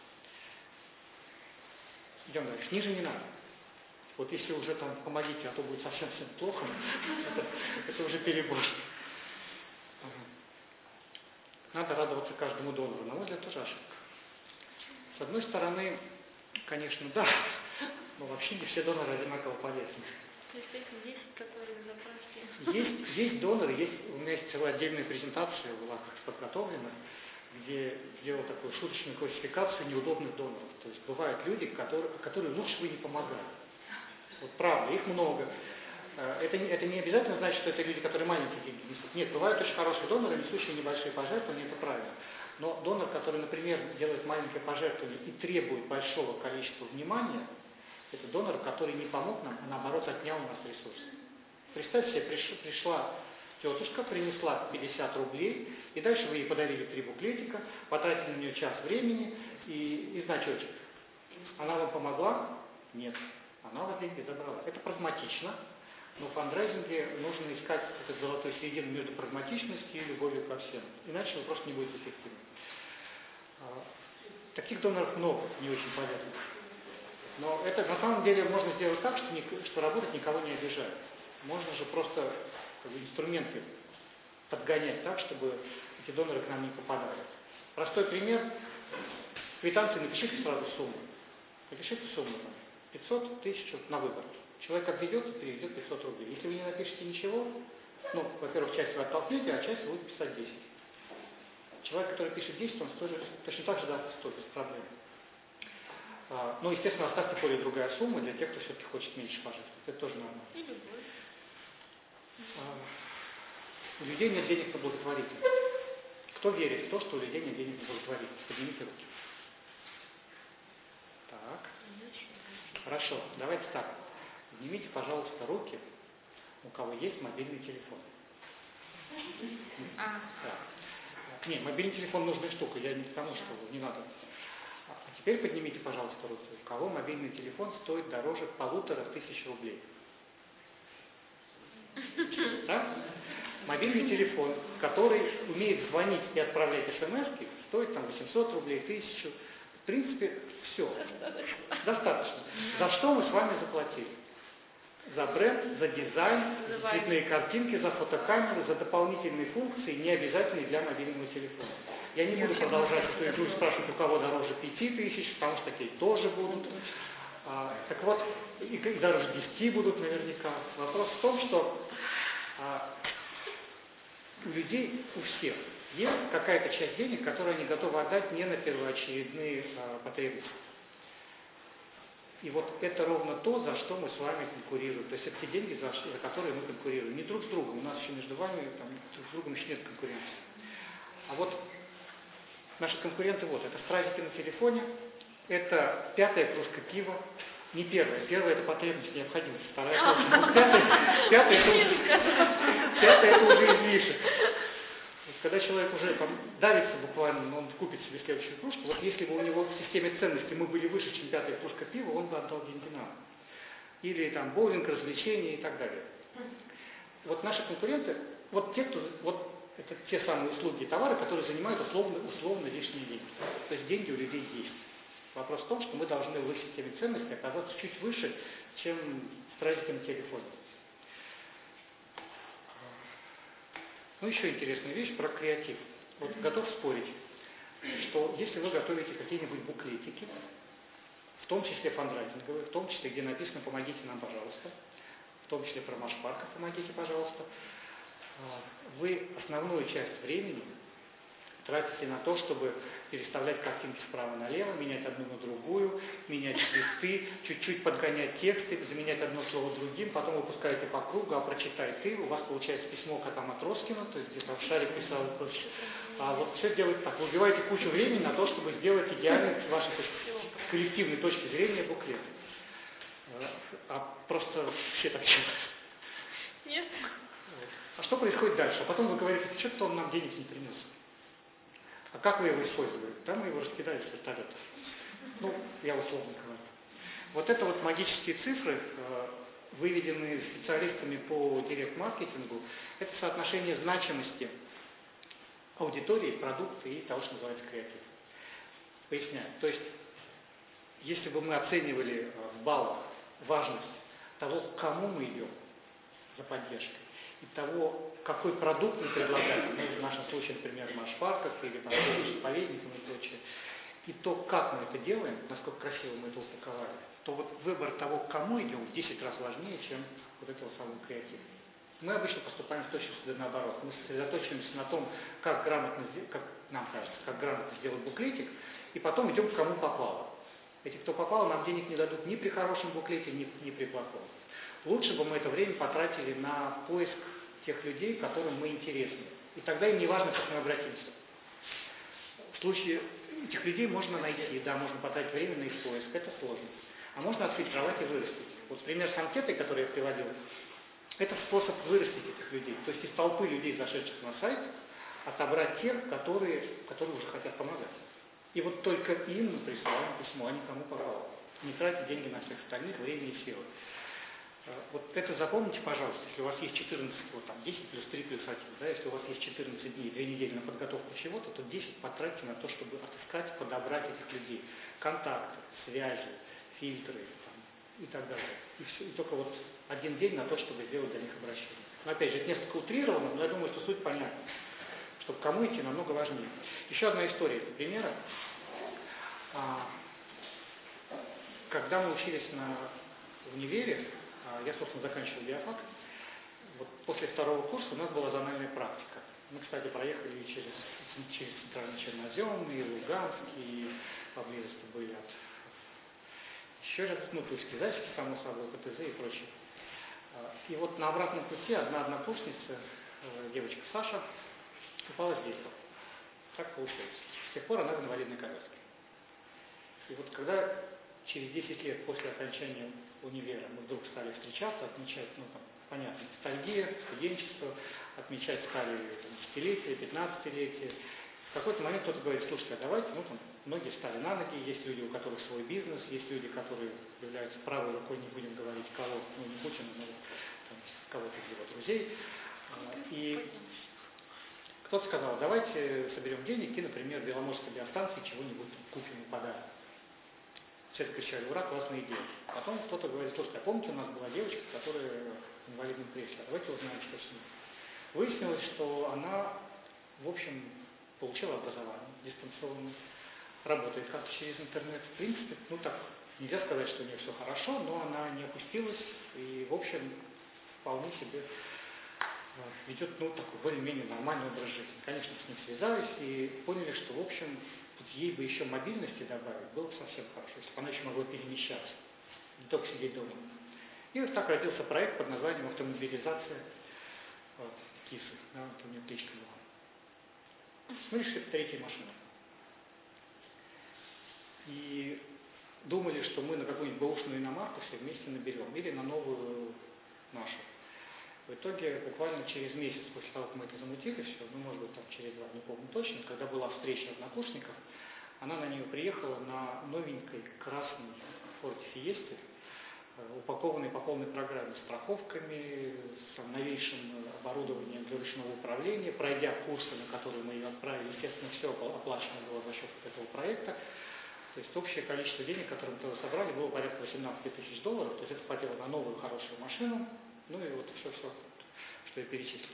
Идем дальше. Ниже не надо. Вот если уже там помогите, а то будет совсем плохо, это уже перебор. Надо радоваться каждому донору. На мой взгляд, тоже ошибка. С одной стороны, конечно, да, но вообще не все доноры одинаково полезны.
То есть этих 10, которые в запасе.
Есть доноры, у меня есть целая отдельная презентация, была подготовлена, где сделал такую шуточную классификацию неудобных доноров. То есть бывают люди, которые лучше бы не помогали. Вот правда, их много. Это не обязательно значит, что это люди, которые маленькие деньги несут. Нет, бывают очень хорошие доноры, несущие небольшие пожертвования, это правильно. Но донор, который, например, делает маленькое пожертвование и требует большого количества внимания, это донор, который не помог нам, а наоборот отнял у нас ресурсы. Представьте себе, пришла тетушка, принесла 50 рублей, и дальше вы ей подарили 3 буклетика, потратили на нее час времени и значочек. Она вам помогла? Нет. Она у вас деньги забрала. Это прагматично. Но в фандрайзинге нужно искать эту золотую середину между прагматичностью и любовью ко всем. Иначе вы просто не будете эффективны. Таких доноров много, не очень полезных. Но это на самом деле можно сделать так, что работать никого не обижает. Можно же просто инструменты подгонять так, чтобы эти доноры к нам не попадали. Простой пример. В квитанции напишите сразу сумму. Напишите сумму. 500, 1000 на выбор. Человек обведется, переведет 500 рублей. Если вы не напишете ничего, ну, во-первых, часть вы оттолкнете, а часть вы будете писать 10. Человек, который пишет 10, он тоже, точно так же даст 100, без проблем. Ну, естественно, оставьте более другая сумма для тех, кто все-таки хочет меньше пожертвовать. Это тоже нормально.
И любовь.
У людей нет денег на благотворительность. Кто верит в то, что у людей нет денег на благотворительность? Поднимите руки. Так. Хорошо, давайте так. Поднимите, пожалуйста, руки, у кого есть мобильный телефон. Да. Не, мобильный телефон нужная штука, я не к тому, что не надо. А теперь поднимите, пожалуйста, руки, у кого мобильный телефон стоит дороже 1500 рублей. Да? Мобильный телефон, который умеет звонить и отправлять смс-ки, стоит там 800 рублей, 1000. В принципе, все. Достаточно. За что мы с вами заплатили? За бренд, за дизайн, за цветные картинки, за фотокамеру, за дополнительные функции, не обязательные для мобильного телефона. Я не буду продолжать эту игру и спрашивать, у кого дороже 5000, потому что такие тоже будут. Так вот, и дороже 10 будут наверняка. Вопрос в том, что у людей, у всех, есть какая-то часть денег, которую они готовы отдать не на первоочередные потребности. И вот это ровно то, за что мы с вами конкурируем. То есть это те деньги, за которые мы конкурируем. Не друг с другом, у нас еще между вами, там, друг с другом еще нет конкуренции. А вот наши конкуренты, вот, это стразики на телефоне, это 5-я кружка пива, не первая. Первая это потребность, необходимость. Вторая кружка. Пятая это уже излишек. Когда человек уже там давится буквально, он купит себе следующую кружку, вот если бы у него в системе ценностей мы были выше, чем 5-я кружка пива, он бы отдал деньги нам. Или там боулинг, развлечения и так далее. Вот наши конкуренты, вот те, кто, вот это те самые услуги и товары, которые занимают условно лишние деньги. То есть деньги у людей есть. Вопрос в том, что мы должны в их системе ценностей оказаться чуть выше, чем стразики на телефоне. Ну, еще интересная вещь про креатив. Вот готов спорить, что если вы готовите какие-нибудь буклетики, в том числе фандрайзинговые, в том числе, где написано «помогите нам, пожалуйста», в том числе про Машпарков «помогите, пожалуйста», вы основную часть времени тратите на то, чтобы переставлять картинки справа налево, менять одну на другую, менять шрифты, чуть-чуть подгонять тексты, заменять одно слово другим, потом выпускаете по кругу, а прочитай ты, у вас получается письмо котам от Роскина, то есть где там Шарик писал и прочее. А вот все делается так. Вы убиваете кучу времени на то, чтобы сделать идеальный, с вашей коллективной точки зрения, буклет. А просто все так делают.
Нет.
А что происходит дальше? А потом вы говорите, что-то он нам денег не принес. А как вы его использовали? Да, мы его раскидали с вертолетов. Ну, я условно говорю. Вот это вот магические цифры, выведенные специалистами по директ-маркетингу, это соотношение значимости аудитории, продукта и того, что называется креатив. Поясняю. То есть, если бы мы оценивали в баллах важность того, к кому мы идем за поддержкой, и того, какой продукт мы предлагаем, ну, в нашем случае, например, Машпарков или заповедникам и прочее, и то, как мы это делаем, насколько красиво мы это упаковали, то вот выбор того, к кому идем, в 10 раз важнее, чем вот этого самого креатива. Мы обычно поступаем в точности наоборот. Мы сосредоточиваемся на том, как грамотно, как нам кажется, как грамотно сделать буклетик, и потом идем к кому попало. Эти, кто попал, нам денег не дадут ни при хорошем буклете, ни при плохом. Лучше бы мы это время потратили на поиск тех людей, которым мы интересны. И тогда им не важно, как мы обратимся. В случае этих людей можно найти, да, можно потратить время на их поиск, это сложно. А можно отфильтровать и вырастить. Вот пример с анкетой, который я приводил, это способ вырастить этих людей. То есть из толпы людей, зашедших на сайт, отобрать тех, которые уже хотят помогать. И вот только им мы присылаем письмо, а никому попало. Не тратить деньги на всех остальных, время и силы. Вот это запомните, пожалуйста, если у вас есть 14, вот там 10 плюс 3 плюс 1, да, если у вас есть 14 дней, 2 недели на подготовку чего-то, то 10 потратьте на то, чтобы отыскать, подобрать этих людей. Контакты, связи, фильтры там, и так далее. И, все, и только вот один день на то, чтобы сделать для них обращение. Но опять же, это несколько утрировано, но я думаю, что суть понятна. Чтобы кому идти намного важнее. Еще одна история для примера. Когда мы учились в универе, Я, собственно, заканчивал биофак. Вот после второго курса у нас была зональная практика. Мы, кстати, проехали через центральный Чернозем, и Луганск, и поблизости были от еще ряд, ну, Тульский Зайский, само собой, КТЗ и прочее. И вот на обратном пути одна однокурсница, девочка Саша, упала с детства. Так получилось. С тех пор она в инвалидной коляске. И вот когда через 10 лет после окончания универа мы вдруг стали встречаться, отмечать, ну там, понятно, ностальгия, студенчество, отмечать стали десятилетия, 15-летия. В какой-то момент кто-то говорит, слушайте, а давайте, ну там, многие стали на ноги, есть люди, у которых свой бизнес, есть люди, которые являются правой рукой, не будем говорить кого, ну не Путина, но там, кого-то из его друзей. И кто-то сказал, давайте соберем денег и, например, в Беломорской биостанции чего-нибудь купим и подарим. Все это кричали, ура, классная идея. Потом кто-то говорит, слушайте, а помните, у нас была девочка, которая в инвалидном кресле, давайте узнаем, что с ней. Выяснилось, что она, в общем, получила образование дистанционно, работает как-то через интернет. В принципе, ну так, нельзя сказать, что у нее все хорошо, но она не опустилась и, в общем, вполне себе ведет, ну, такой более-менее нормальный образ жизни. Конечно, с ним связались и поняли, что, в общем, ей бы еще мобильности добавить, было бы совсем хорошо, если бы она еще могла перемещаться, не только сидеть дома. И вот так родился проект под названием «Автомобилизация Кисы». Да, вот у нее кличка была. Смотришь, это третья машина. И думали, что мы на какую-нибудь бэушную иномарку все вместе наберем или на новую нашу. В итоге, буквально через месяц после того, как мы это замутили, все, ну, может быть, там через 2, не помню точно, когда была встреча однокурсников, она на нее приехала на новенькой красной Форде Фиесте, упакованной по полной программе с страховками, с новейшим оборудованием для ручного управления, пройдя курсы, на которые мы ее отправили, естественно, все оплачено было за счет этого проекта. То есть общее количество денег, которое мы тогда собрали, было порядка $18 000, то есть это хватило на новую хорошую машину, ну и вот все, что я перечислил.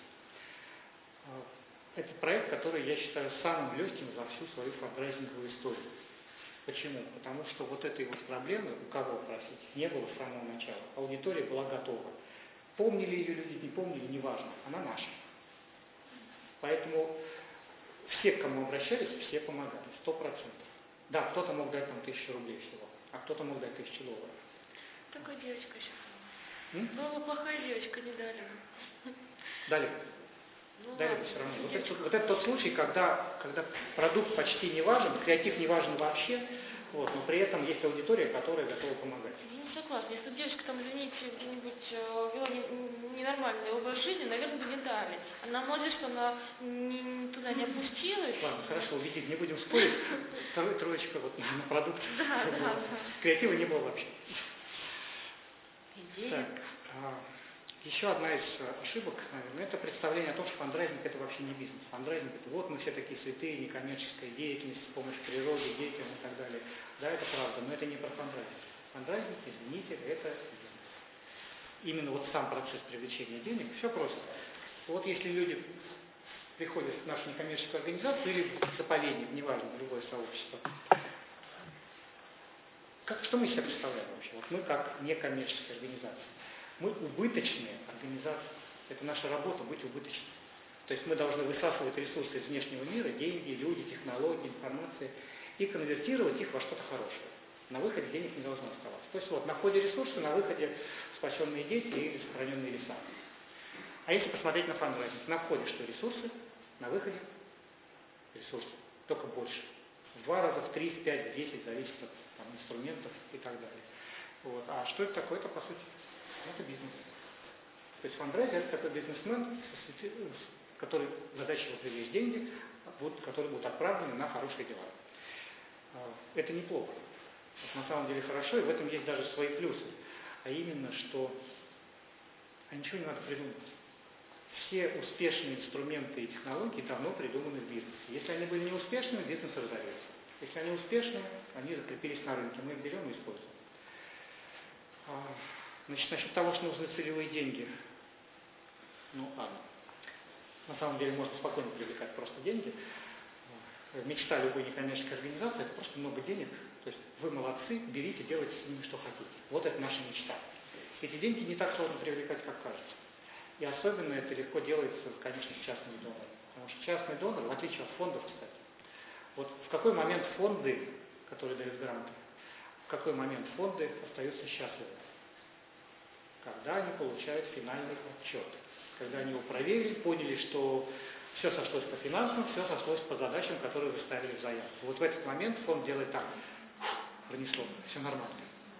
Это проект, который я считаю самым легким за всю свою фандрайзинговую историю. Почему? Потому что вот этой вот проблемы, у кого просить, не было с самого начала. Аудитория была готова. Помнили ее люди, не помнили, неважно, она наша. Поэтому все, к кому обращались, все помогали, 100%. Да, кто-то мог дать нам 1000 рублей всего, а кто-то мог дать $1000.
Такая девочка еще. Была бы плохая девочка, не дали бы.
Дали бы.
Ну,
дали бы все равно. Вот это тот случай, когда продукт почти не важен, креатив не важен вообще, вот, но при этом есть аудитория, которая готова помогать.
Не согласна. Если бы девочка там, извините, вела ненормальный образ жизни, наверное, бы не дали. Она молодец, что она туда не опустилась.
Ладно, хорошо, убедить, не будем спорить. Троечка вот на продукт.
Да.
Креатива не было вообще.
Идея.
Еще одна из ошибок, наверное, это представление о том, что фандрайзинг это вообще не бизнес. Фандрайзинг это вот мы все такие святые, некоммерческая деятельность, помощь природе, детям и так далее. Да, это правда, но это не про фандрайзинг. Фандрайзинг, извините, это бизнес. Именно вот сам процесс привлечения денег, все просто. Вот если люди приходят в нашу некоммерческую организацию или в заповедник, неважно, в любое сообщество, что мы себе представляем вообще? Вот мы как некоммерческая организация. Мы убыточные организации. Это наша работа быть убыточными. То есть мы должны высасывать ресурсы из внешнего мира, деньги, люди, технологии, информация, и конвертировать их во что-то хорошее. На выходе денег не должно оставаться. То есть вот на входе ресурсы, на выходе спасенные дети и сохраненные леса. А если посмотреть на фандрайзинг, на входе что ресурсы, на выходе ресурсы, только больше. В 2 раза, в 3, в 5, в 10, зависит от там, инструментов и так далее. Вот. А что это такое? Это, по сути, это бизнес. То есть фандрайзер это такой бизнесмен, который задача его привлечь деньги, которые будут отправлены на хорошие дела. Это неплохо. Это на самом деле хорошо, и в этом есть даже свои плюсы. А именно, что ничего не надо придумать. Все успешные инструменты и технологии давно придуманы в бизнесе. Если они были неуспешными, бизнес разорится. Если они успешные, они закрепились на рынке. Мы их берем и используем. Значит, насчет того, что нужны целевые деньги. Ну, ладно. На самом деле можно спокойно привлекать просто деньги. Мечта любой некоммерческой организации – это просто много денег. То есть вы молодцы, берите, делайте с ними что хотите. Вот это наша мечта. Эти деньги не так сложно привлекать, как кажется. И особенно это легко делается, конечно, с частными донорами. Потому что частный донор, в отличие от фондов, кстати, вот в какой момент фонды, которые дают гранты, в какой момент фонды остаются счастливы? Когда они получают финальный отчет. Когда они его проверили, поняли, что все сошлось по финансам, все сошлось по задачам, которые вы ставили в заявке. Вот в этот момент фонд делает так. Пронесло, все нормально.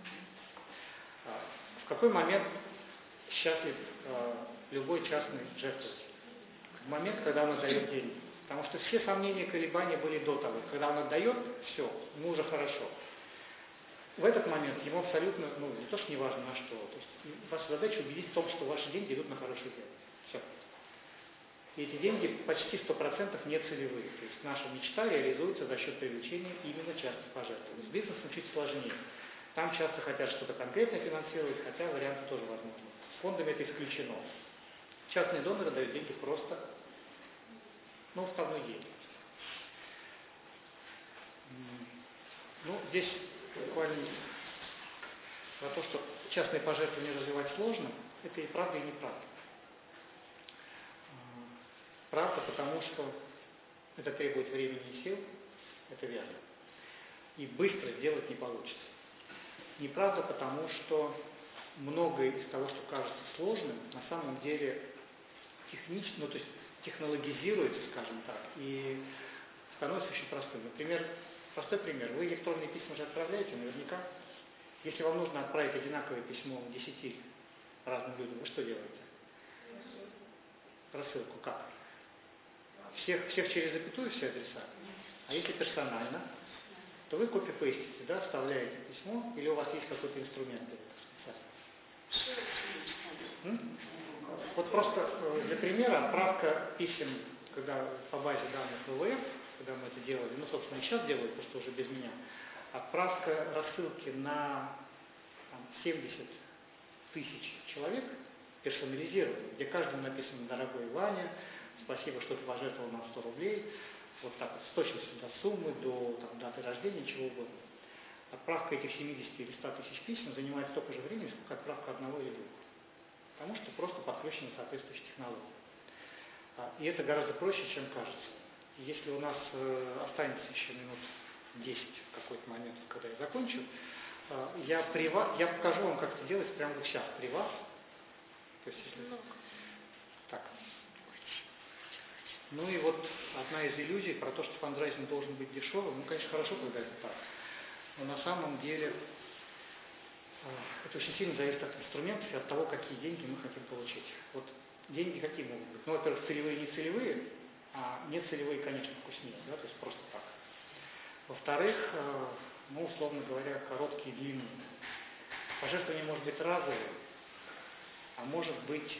В какой момент счастлив любой частный жертвователь? В момент, когда он отдает деньги. Потому что все сомнения и колебания были до того. Когда он отдает, все, ему уже хорошо. В этот момент ему абсолютно, не то, что не важно на что. То есть ваша задача убедить в том, что ваши деньги идут на хорошее дело. Все. И эти деньги почти 100% не целевые. То есть наша мечта реализуется за счет привлечения именно частных пожертвований. С бизнесом чуть сложнее. Там часто хотят что-то конкретное финансировать, хотя варианты тоже возможны. С фондами это исключено. Частные доноры дают деньги просто на уставную деятельность. Здесь буквально про то, что частные пожертвования развивать сложно, это и правда, и неправда. Правда, потому что это требует времени и сил, это верно. И быстро сделать не получится. Неправда, потому что многое из того, что кажется сложным, на самом деле технологизируется, скажем так, и становится очень простым. Например, простой пример. Вы электронные письма же отправляете наверняка. Если вам нужно отправить одинаковое письмо 10 разным людям, вы что делаете? Рассылку как? Всех через запятую все адреса? А если персонально, то вы копи-пейстите, да, вставляете письмо, или у вас есть какой-то инструмент специальный? Вот просто для примера отправка писем, когда по базе данных ВВФ, когда мы это делали, собственно, и сейчас делают, потому что уже без меня, отправка рассылки на 70 тысяч человек персонализированной, где каждому написано: «Дорогой Ваня, спасибо, что ты пожертвовал нам 100 рублей», вот так вот, с точностью до суммы, до даты рождения, чего угодно. Отправка этих 70 или 100 тысяч писем занимает столько же времени, сколько отправка одного или двух. Потому что просто подключены соответствующие технологии. И это гораздо проще, чем кажется. И если у нас останется еще минут 10 в какой-то момент, когда я закончу, я покажу вам, как это делать прямо вот сейчас, при вас. То есть, если... Так. И вот одна из иллюзий про то, что фандрайзинг должен быть дешевым, конечно, хорошо, когда это так. Но на самом деле это очень сильно зависит от инструментов и от того, какие деньги мы хотим получить. Вот деньги какие могут быть? Во-первых, целевые и нецелевые, а нецелевые, конечно, вкуснее, да, то есть просто так. Во-вторых, условно говоря, короткие и длинные. Пожертвование может быть разовым, а может быть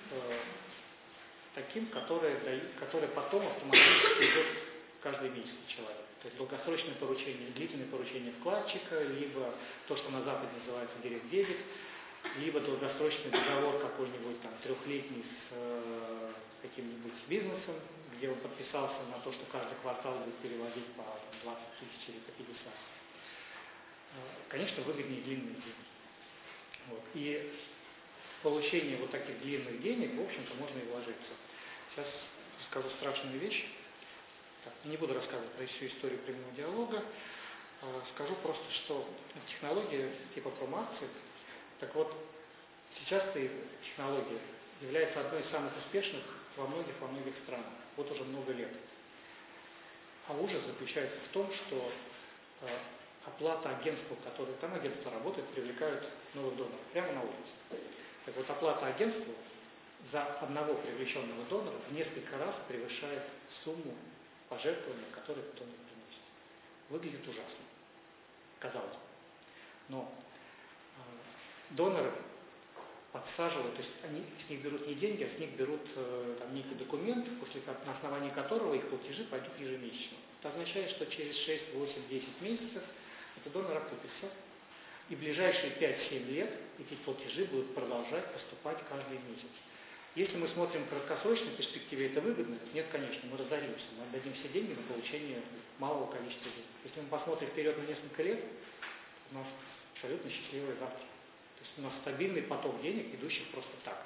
таким, которое потом автоматически идет каждый месяц человек. То есть долгосрочное поручение, длительное поручение вкладчика, либо то, что на Западе называется директ-дебет, либо долгосрочный договор какой-нибудь трехлетний с каким-нибудь бизнесом, где он подписался на то, что каждый квартал будет переводить по 20 тысяч или по 50. Конечно, выгоднее длинные деньги. И получение вот таких длинных денег, в общем-то, можно и вложиться. Сейчас расскажу страшную вещь. Не буду рассказывать про всю историю прямого диалога. Скажу просто, что технология типа промо-акций, так вот, сейчас-то технология является одной из самых успешных во многих странах. Вот уже много лет. А ужас заключается в том, что оплата агентству, которое там агентство работает, привлекают новых доноров прямо на улице. Так вот, оплата агентству за одного привлеченного донора в несколько раз превышает сумму пожертвования, которые донор приносит. Выглядит ужасно, казалось бы. Но доноры подсаживают, то есть они с них берут не деньги, а с них берут некий документ, на основании которого их платежи пойдут ежемесячно. Это означает, что через 6, 8, 10 месяцев этот донор окупится, и в ближайшие 5-7 лет эти платежи будут продолжать поступать каждый месяц. Если мы смотрим в краткосрочной перспективе, это выгодно? Нет, конечно, мы разоримся, мы отдадим все деньги на получение малого количества денег. Если мы посмотрим вперед на несколько лет, у нас абсолютно счастливое завтра. То есть у нас стабильный поток денег, идущих просто так.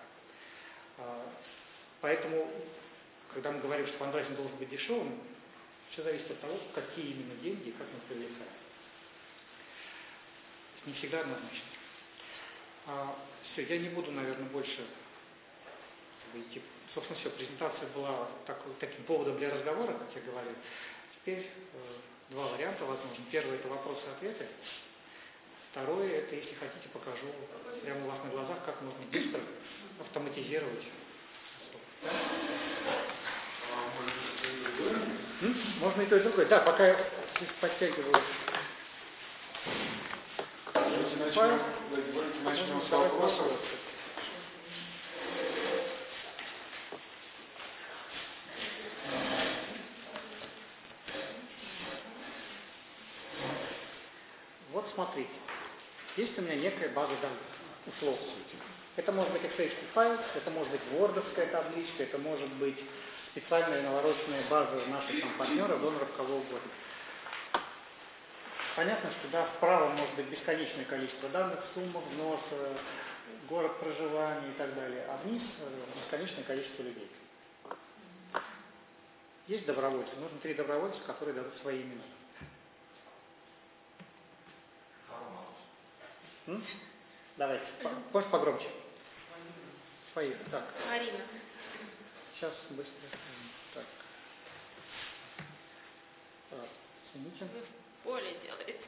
Поэтому, когда мы говорим, что фандрайзинг должен быть дешевым, все зависит от того, какие именно деньги и как мы привлекаем. Не всегда однозначно. Все, я не буду, наверное, больше идти. Собственно, все, презентация была таким поводом для разговора, как я говорил. Теперь два варианта возможно. Первый – это вопросы-ответы. Второе – это, если хотите, покажу прямо у вас на глазах, как можно быстро автоматизировать. Можно и то, и другое. Да, пока я подтягиваю файл,
начнем с вопросов.
Вот смотрите, есть у меня некая база данных, условно. Это может быть Excel файл, это может быть Word-овская табличка, это может быть специальная навороченная база наших там партнеров, доноров, кого угодно. Понятно, что да, вправо может быть бесконечное количество данных, сумма взноса, город проживания и так далее, а вниз бесконечное количество людей. Есть добровольцы, нужно 3 добровольца, которые дадут свои имена. Давайте, может погромче. Свои, так.
Марина.
Сейчас быстро. Так. Извините.
Вы в поле делаете.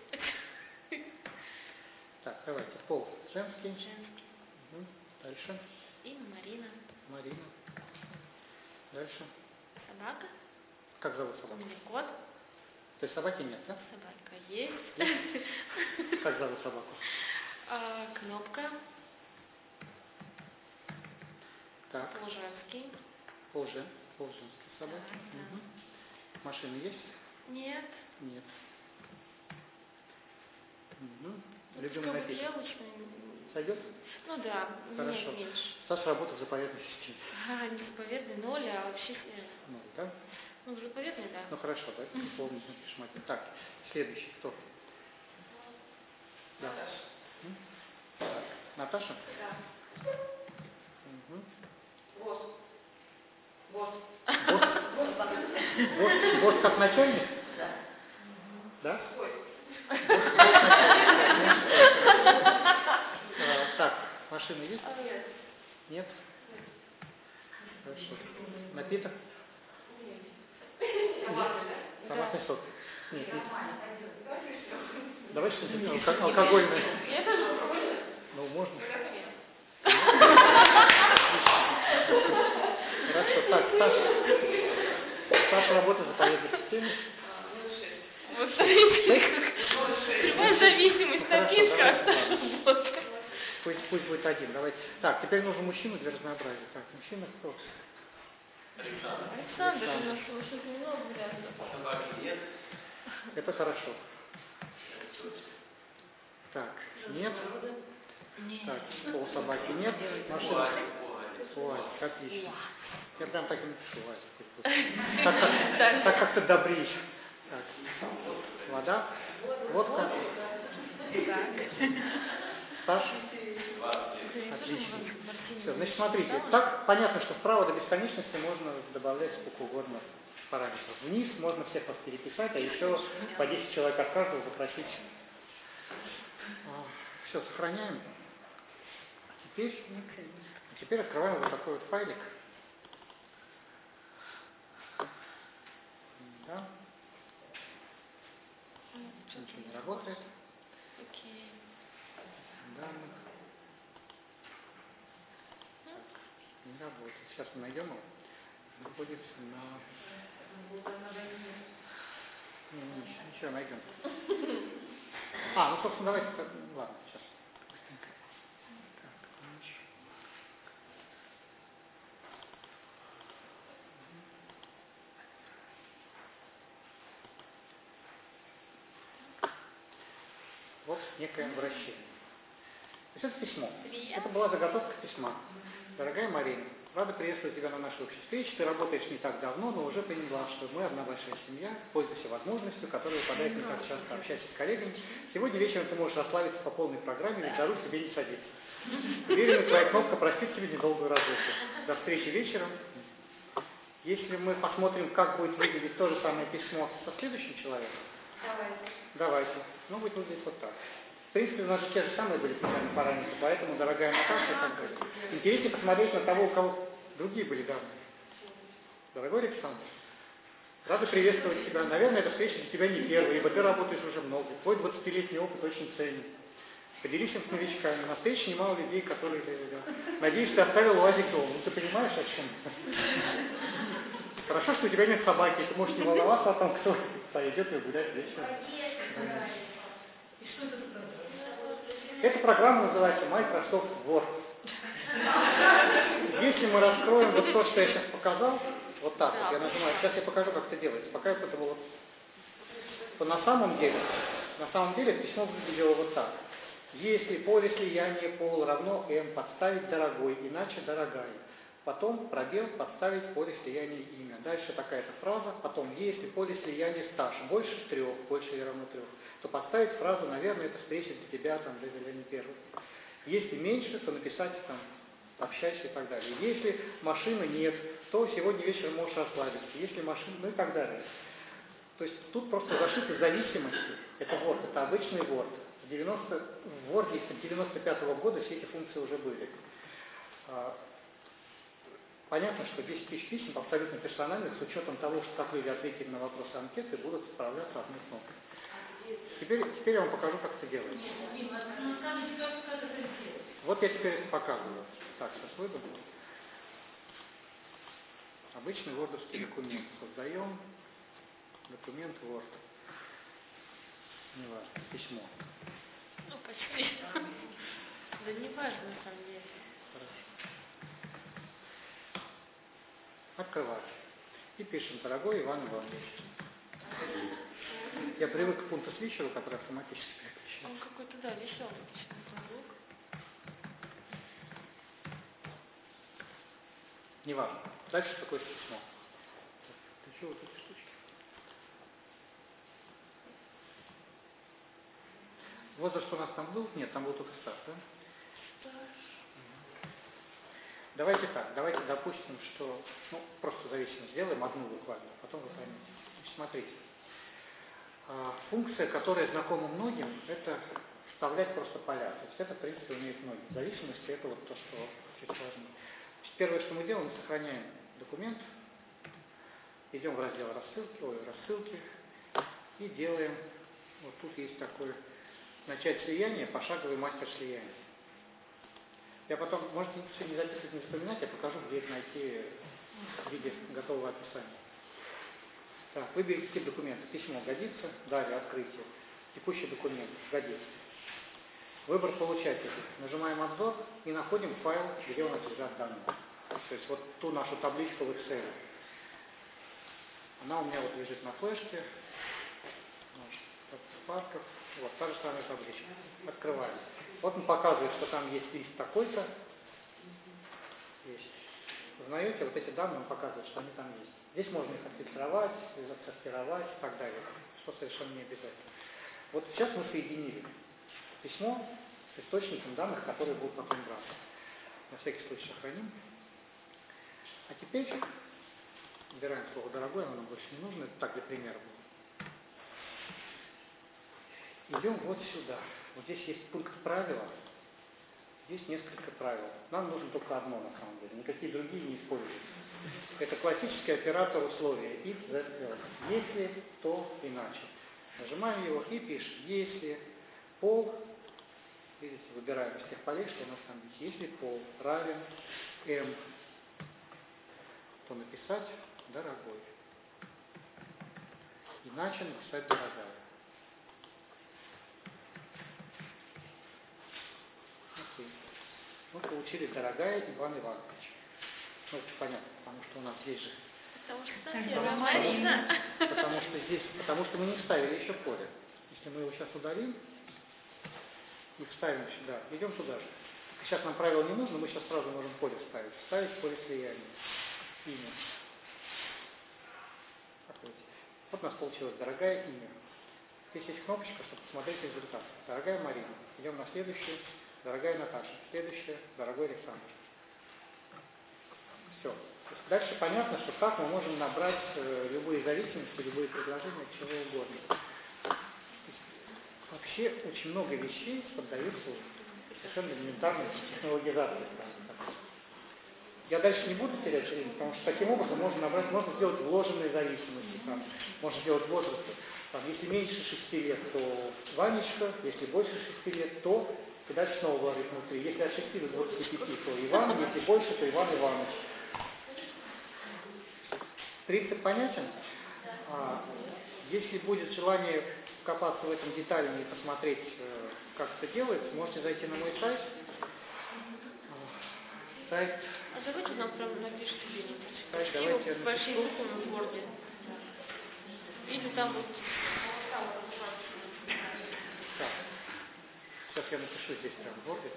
Так, давайте. Пол женский.
Женский.
Угу. Дальше.
Имя Марина.
Марина. Дальше.
Собака.
Как зовут собаку?
Умный кот.
То есть собаки нет, да?
Собака есть.
Как зовут собаку?
Кнопка.
Так.
Полженский.
Полженский собаки.
Да, да.
Угу. Машины есть?
Нет.
Нет. Угу.
Ну,
Любимый напиток?
яблочный.
Сойдет?
Ну да,
Хорошо.
нет, меньше.
Саша работает в заповедной системе.
Не заповедный 0, а вообще...
Ну, да?
Ну, заповедный, да.
Ну хорошо, давайте условно напишем один. Так, следующий кто? Да. Так. Наташа?
Да.
Угу.
Босс.
Босс как начальник?
Да.
Да?
Ой.
Так, машины есть?
Нет.
Нет? Хорошо. Напиток? Томатный сок. Нет, нет. Давай что-нибудь алкогольное.
Я тоже пробую.
Ну, можно. Хорошо. Так, Саша работает в заповедной системе.
Вот смотрите, прямая зависимость
Хорошо,
напитка.
давайте. Пусть будет один. Давайте. Так, теперь нужен мужчина для разнообразия. Так, мужчина кто?
Александр, у нас очень много вариантов.
Это хорошо. Так, нет.
Нет.
Так, полсобаки нет. Машина. Уазик, отлично. Я прям так и напишу, Уазик. Так как-то добрей. Так. Вода. Водка. Саша. Отлично. Все, значит, смотрите, так понятно, что вправо до бесконечности можно добавлять сколько угодно параметров. Вниз можно всех вас переписать, а еще по 10 человек от каждого запросить. Все, сохраняем. Теперь открываем вот такой вот файлик. Да. Ничего не работает.
Окей.
Данных. Не работает. Сейчас мы найдем его. Находится на... Ничего, найдем. Ну, собственно, давайте... Ладно, сейчас. Быстренько. Так, вот некое обращение. То есть это письмо.
Привет.
Это была заготовка письма. Дорогая Марина, рада приветствовать тебя на нашей общей встрече. Ты работаешь не так давно, но уже поняла, что мы одна большая семья. Пользуйся возможностью, которая выпадает не так часто. Общайся с коллегами. Сегодня вечером ты можешь расслабиться по полной программе, ведь за руль тебе не садиться. Уверена, твоя кнопка простит тебе недолгую разлуку. До встречи вечером. Если мы посмотрим, как будет выглядеть то же самое письмо со следующим человеком. Давайте. Ну, будет выглядеть вот так. В принципе, у нас же те же самые были примерно параметры, поэтому, дорогая Наташа, и так далее. Интереснее посмотреть на того, у кого другие были данные. Дорогой Александр, рада приветствовать тебя. Наверное, эта встреча для тебя не первая, ибо ты работаешь уже много. Твой 20-летний опыт очень ценен. Поделись им с новичками. На встрече немало людей, которые... Надеюсь, ты оставил УАЗик дома. Ну, ты понимаешь, о чем? Хорошо, что у тебя нет собаки. Ты можешь не волноваться о том, кто пойдет и гулять вечером. Эта программа называется Microsoft Word. Если мы раскроем вот то, что я сейчас показал, вот так вот, я нажимаю, сейчас я покажу, как это делается. Пока это было... То на самом деле письмо выглядело вот так. Если поле слияния пол равно m, подставить дорогой, иначе дорогая. Потом пробел, подставить поле слияния имя. Дальше такая-то фраза. Потом, если поле слияния стаж больше 3, больше или равно 3, то подставить фразу, наверное, это встреча для тебя, там, для Елены Первой. Если меньше, то написать там, общайся и так далее. Если машины нет, то сегодня вечером можешь расслабиться. Если машина, ну и так далее. То есть тут просто зашиты зависимости. Это Word, это обычный Word. В Word с 95-го года все эти функции уже были. Понятно, что 10 тысяч писем абсолютно персональных, с учетом того, что как люди ответили на вопросы анкеты, будут справляться одной кнопкой. Теперь я вам покажу, как это делается. Вот я теперь это показываю. Так, сейчас выйду. Обычный вордовский документ. Создаем документ Word. Не важно, письмо.
Ну, почти. Да не важно, на самом деле.
Хорошо. Открываем. И пишем: дорогой Иван Иванович. Я привык к пункту свитчеру, который автоматически переключается.
Он какой-то, да, веселый почему-то звук.
Неважно. Дальше такое письмо. Включу вот эти штучки. Возраст у нас там был? Нет, там был только стаж, да? Давайте так, давайте допустим, что, ну, просто зависимость сделаем, одну буквально, потом вы поймете. Смотрите. Функция, которая знакома многим, это вставлять просто поля. То есть это, в принципе, умеют многие. Зависимости это вот то, что чуть сложнее. Первое, что мы делаем, мы сохраняем документ, идем в раздел рассылки и делаем, вот тут есть такое, начать слияние, пошаговый мастер слияния. Я потом, можете все не записывать, не запоминать, я покажу, где это найти в виде готового описания. Так, выберите тип документа. Письмо годится, далее открытие. Текущий документ годится. Выбор получателя. Нажимаем обзор и находим файл, где у нас лежат данные. То есть вот ту нашу табличку в Excel. Она у меня вот лежит на флешке. Папках. Вот та же самая табличка. Открываем. Вот он показывает, что там есть лист такой-то. Есть. Узнаете, вот эти данные он показывает, что они там есть. Здесь можно их отфильтровать, отсортировать и так далее, что совершенно не обязательно. Вот сейчас мы соединили письмо с источником данных, которые будут потом браться. На всякий случай сохраним. А теперь убираем слово «дорогой», оно нам больше не нужно, это так для примера было. Идем вот сюда. Вот здесь есть пункт «Правила». Здесь несколько правил. Нам нужно только одно, на самом деле. Никакие другие не используются. Это классический оператор условия if, that, else. Если, то, иначе. Нажимаем его и пишем. Если пол, видите, выбираем из тех полей, что у нас там есть. Если пол равен m, то написать дорогой. Иначе написать дорогая. Мы получили дорогая Иван Иванович. Ну, это понятно, потому что у нас здесь же...
Потому что Марина.
Потому что мы не вставили еще поле. Если мы его сейчас удалим и вставим сюда, идем туда же. Сейчас нам правило не нужно, мы сейчас сразу можем поле вставить. Вставить поле слияния. Имя. Вот у нас получилось дорогая имя. Здесь есть кнопочка, чтобы посмотреть результат. Дорогая Марина. Идем на следующую. Дорогая Наташа. Следующее. Дорогой Александр. Все. Дальше понятно, что так мы можем набрать любые зависимости, любые предложения, чего угодно. Вообще очень много вещей поддаются совершенно элементарной технологизации. Я дальше не буду терять время, потому что таким образом можно набрать, можно сделать вложенные зависимости. Там, можно сделать возрасты. Там, если меньше 6 лет, то Ванечка, если больше 6 лет, то и дальше снова вложить внутри. Если от 6 до 25, то Иван, если больше, то Иван Иванович. Принцип понятен? Если будет желание копаться в этом детально и посмотреть, как это делается, можете зайти на мой сайт. Сайт.
А давайте нам прям напишите где-нибудь.
Сайт,
его
давайте
большими буквами в Word. Или там вот.
Так. Сейчас я напишу здесь прям в Word.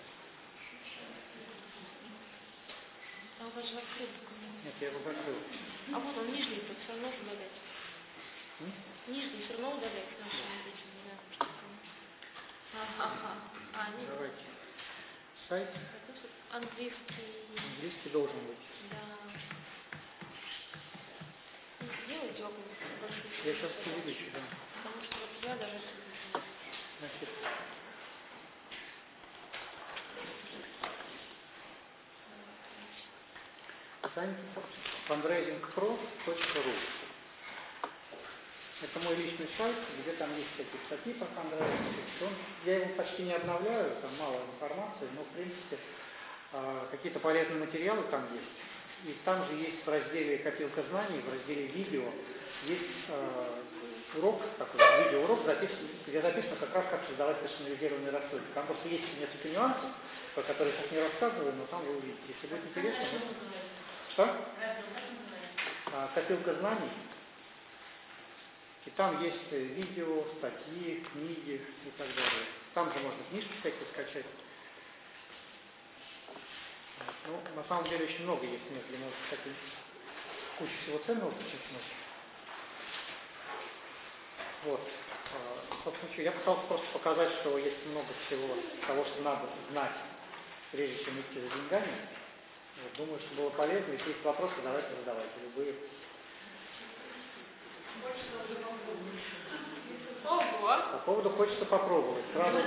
А у вас же открыт документ.
Нет, я его закрыл.
А вот он нижний, тут все равно удалять. Нижний все равно удалять наши написаны, да. Ага. Нет.
Давайте. Сайт.
Английский
должен быть.
Да. Сделайте окна большие.
Я сейчас увеличу, да.
Потому что вот я даже...
Значит, сайт fundraisingpro.ru. Это мой личный сайт, где там есть всякие статьи по фандрайзингу. Я его почти не обновляю, там мало информации, но в принципе какие-то полезные материалы там есть. И там же есть в разделе «Копилка знаний», в разделе «Видео», есть урок, такой видеоурок, где записано как раз как создавать персонализированные рассылки. Там просто есть несколько нюансов, про которые я сейчас не рассказываю, но там вы увидите. Если будет интересно, Что? «Копилка знаний». И там есть видео, статьи, книги и так далее. Там же можно книжки всякие скачать. Ну, на самом деле очень много есть мест, где можно всякие кучу всего ценного почерпнуть. Вот. Собственно, я пытался просто показать, что есть много всего того, что надо знать, прежде чем идти за деньгами. Вот, думаю, что было полезно. Если есть вопросы, давайте задавайте любые. По поводу хочется попробовать.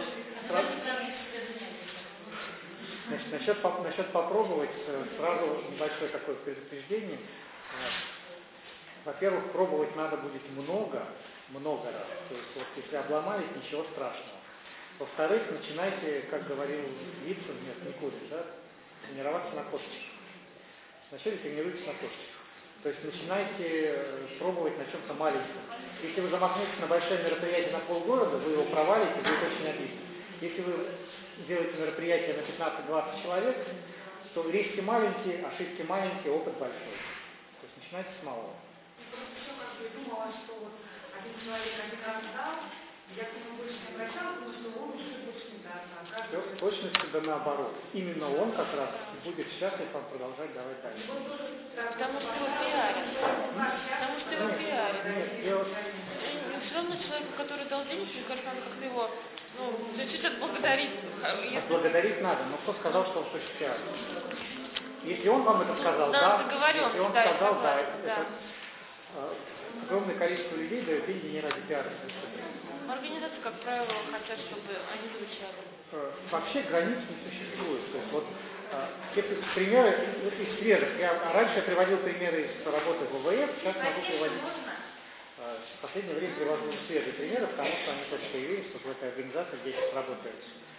Значит, насчет попробовать, сразу небольшое такое предупреждение. Во-первых, пробовать надо будет много раз. То есть, вот, если обломались, ничего страшного. Во-вторых, начинайте, как говорил Вицин, нет, Никулин, да, тренироваться на косточках. Вначале тренируйтесь на косточках. То есть начинайте пробовать на чем-то маленьком. Если вы замахнетесь на большое мероприятие на полгорода, вы его провалите, будет очень обидно. Если вы делаете мероприятие на 15-20 человек, то риски маленькие, ошибки маленькие, опыт большой. То есть начинайте с малого.
Просто еще как бы думала, что вот один человек один раз дал, я к нему больше не обращалась, потому что он уже больше не даст.
Все в точности да наоборот. Именно он как раз будет счастлив вам продолжать давать дальше.
Потому что его пиарят. Потому что его пиарят.
Нет,
Все равно человеку, который дал денег, мне кажется, надо как-то его, чуть-чуть отблагодарить.
Отблагодарить надо, но кто сказал, что он хочет пиарить? Если он вам это сказал, да. Если он сказал, да, это огромное количество людей дают деньги не ради пиара.
Организации, как правило, хотят, чтобы они звучали.
Вообще границ не существует. То есть, вот, те примеры из свежих. Раньше я приводил примеры из работы в ВВФ, сейчас могу приводить. В последнее время привожу свежие примеры, потому что они только появились вот в этой организации, где я сейчас работаю.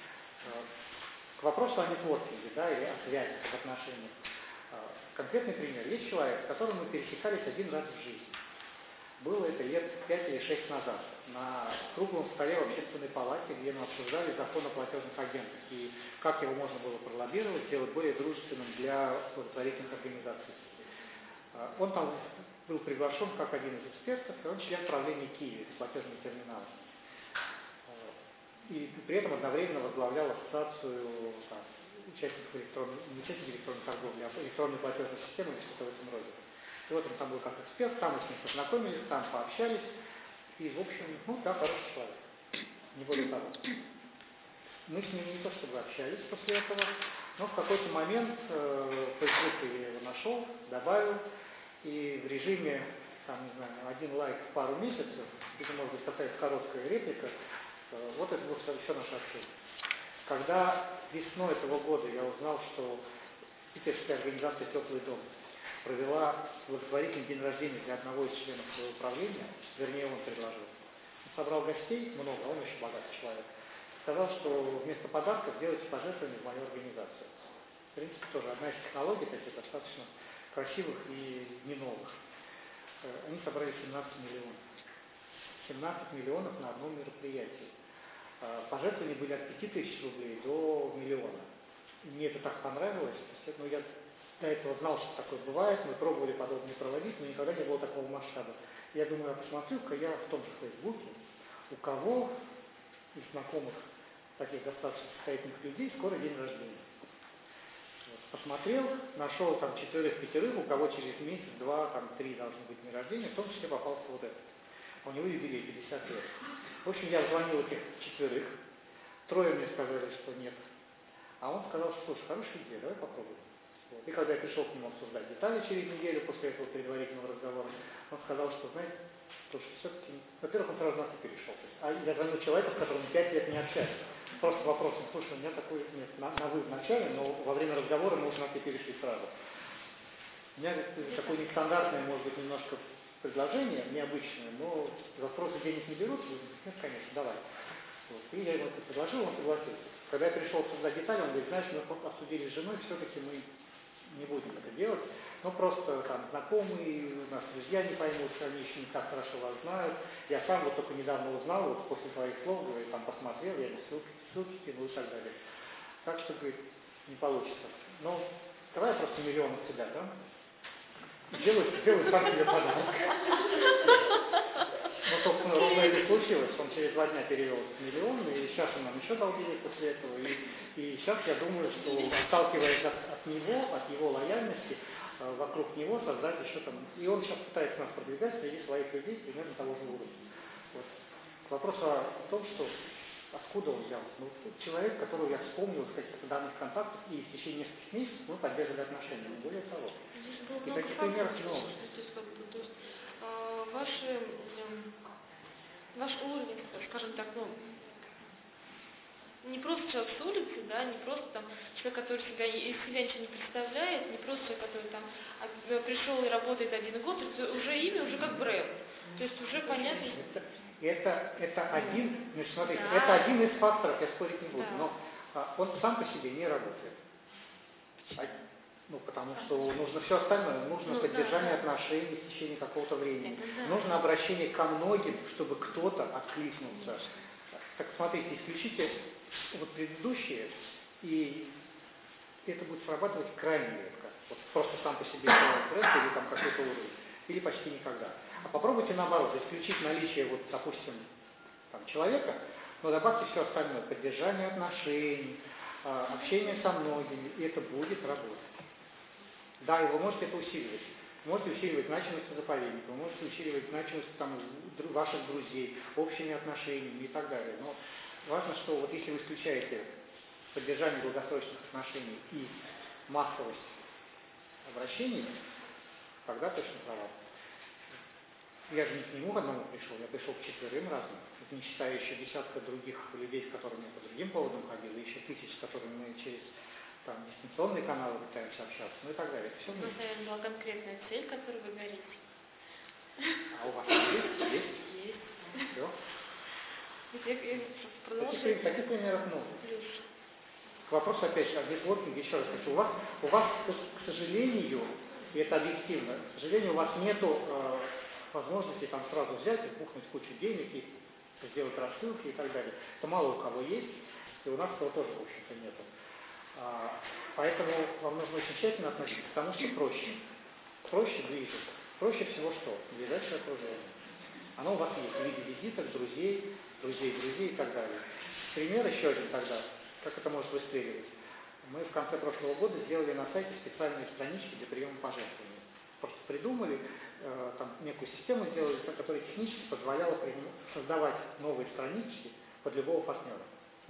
К вопросу о нетворкинге, да, или о связях, в отношениях. Конкретный пример. Есть человек, с которым мы пересекались один раз в жизни. Было это лет 5 или 6 назад на круглом столе в общественной палате, где мы обсуждали закон о платежных агентах и как его можно было пролоббировать, сделать более дружественным для благотворительных организаций. Он там был приглашен как один из экспертов, и он член правления Киви, платежного терминала. И при этом одновременно возглавлял ассоциацию участников электронной торговли, электронной платежной системы или что-то в этом роде. И вот он там был как эксперт, там мы с ним познакомились, там пообщались. И, в общем, да, хороший человек. Не более того. Мы с ним не то чтобы общались после этого, но в какой-то момент Facebook я его нашел, добавил, и в режиме, там, не знаю, один лайк в пару месяцев, это может быть какая-то короткая реплика, вот это было все наше общение. Когда весной этого года я узнал, что питерская организация «Теплый дом» провела благотворительный день рождения для одного из членов своего управления, вернее, он предложил. Он собрал гостей, много, а он очень богатый человек. Сказал, что вместо подарков делайте пожертвования в мою организацию. В принципе, тоже одна из технологий таких достаточно красивых и не новых. Они собрали 17 миллионов. 17 миллионов на одном мероприятии. Пожертвования были от 5000 рублей до миллиона. И мне это так понравилось. Ну, я до этого знал, что такое бывает, мы пробовали подобные проводить, но никогда не было такого масштаба. Я думаю, посмотрю-ка я в том же Фейсбуке, у кого из знакомых таких достаточно состоятельных людей скоро день рождения. Вот. Посмотрел, нашел там 4-5, у кого через месяц, 2, там 3 должны быть день рождения, в том числе попался вот этот. У него юбилей 50 лет. В общем, я звонил этих 4, 3 мне сказали, что нет. А он сказал, что, слушай, хорошая идея, давай попробуем. Вот. И когда я пришел к нему обсуждать детали через неделю после этого предварительного разговора, он сказал, что, знаете, слушай, все-таки, во-первых, он сразу на «ты» перешел. А я звонил человеку, с которым 5 лет не общаюсь. Просто вопросом, слушай, у меня такой, нет, на «вы» в начале, но во время разговора мы уже на «ты» перешли сразу. У меня такое нестандартное, может быть, немножко предложение, необычное, но запросы денег не берут, нет, конечно, давай. Вот. И я ему это предложил, он согласился. Когда я пришел обсуждать детали, он говорит, знаешь, мы обсудили с женой, все-таки мы не будем это делать, но просто там знакомые, у нас друзья не поймут, они еще не так хорошо вас знают. Я сам вот только недавно узнал, вот после твоих слов, говорит, там посмотрел, я ему ссылки кинул и так далее. Так что, говорит, не получится. Но давай я просто миллион от тебя, да? Сделай сам себе подарок. Ну, собственно, ровно это случилось. Он через 2 дня перевел миллион, и сейчас он нам еще дал денег после этого. И сейчас я думаю, что, отталкиваясь от него, от его лояльности, вокруг него создать еще там... И он сейчас пытается нас продвигать среди своих людей примерно того же уровня. Вот. К вопросу о том, что откуда он взялся. Ну, человек, которого я вспомнил из каких-то данных контактов, и в течение нескольких месяцев мы поддерживали отношения, не более того.
Здесь было
И
много
таких
факторов.
примеров много.
То есть, ваш уровень, скажем так, ну, не просто человек с улицы, да, не просто там человек, который из себя ничего не представляет, не просто человек, который там пришел и работает 1 год, это уже имя, уже как бренд. То есть уже понятно.
Это один, значит, смотрите,
Да.
это один из факторов, я спорить не буду,
Да.
но он сам по себе не работает. Ну, потому что нужно все остальное, нужно поддержание отношений в течение какого-то времени, нужно обращение ко многим, чтобы кто-то откликнулся. Так смотрите, исключите вот предыдущие, и это будет срабатывать крайне редко. Вот просто сам по себе бренд или там какой-то уровень, или почти никогда. А попробуйте наоборот, исключить наличие, вот, допустим, там, человека, но добавьте все остальное, поддержание отношений, общение со многими, и это будет работать. Да, и вы можете это усиливать. Вы можете усиливать значимость заповедника, вы можете усиливать значимость там, ваших друзей, общими отношениями и так далее. Но важно, что вот если вы исключаете поддержание долгосрочных отношений и массовость обращений, тогда точно права. Я же не к нему одному пришел, я пришел к 4 разным, не считая еще десятка других людей, с которыми я по другим поводам ходил, и еще 1000, с которыми мы через там, дистанционные каналы пытаемся общаться, ну и так далее. Это все
У вас, наверное, была конкретная цель, которую вы говорите.
А у вас есть? Есть.
Есть.
Все.
Продолжим.
Таких примеров много. К вопросу, опять же, о нетворкинге, еще раз хочу. У вас, к сожалению, и это объективно, к сожалению, у вас нету возможности там сразу взять и бухнуть кучу денег и сделать рассылки и так далее. Это мало у кого есть, и у нас этого тоже, в общем-то, нету. Поэтому вам нужно очень тщательно относиться к тому, что проще. Проще ближе. Проще всего что? Ближайшее окружение. Оно у вас есть в виде визиток, друзей и так далее. Пример еще один тогда, как это может выстреливать. Мы в конце прошлого года сделали на сайте специальные странички для приема пожертвований. Просто придумали, там некую систему сделали, которая технически позволяла создавать новые странички под любого партнера.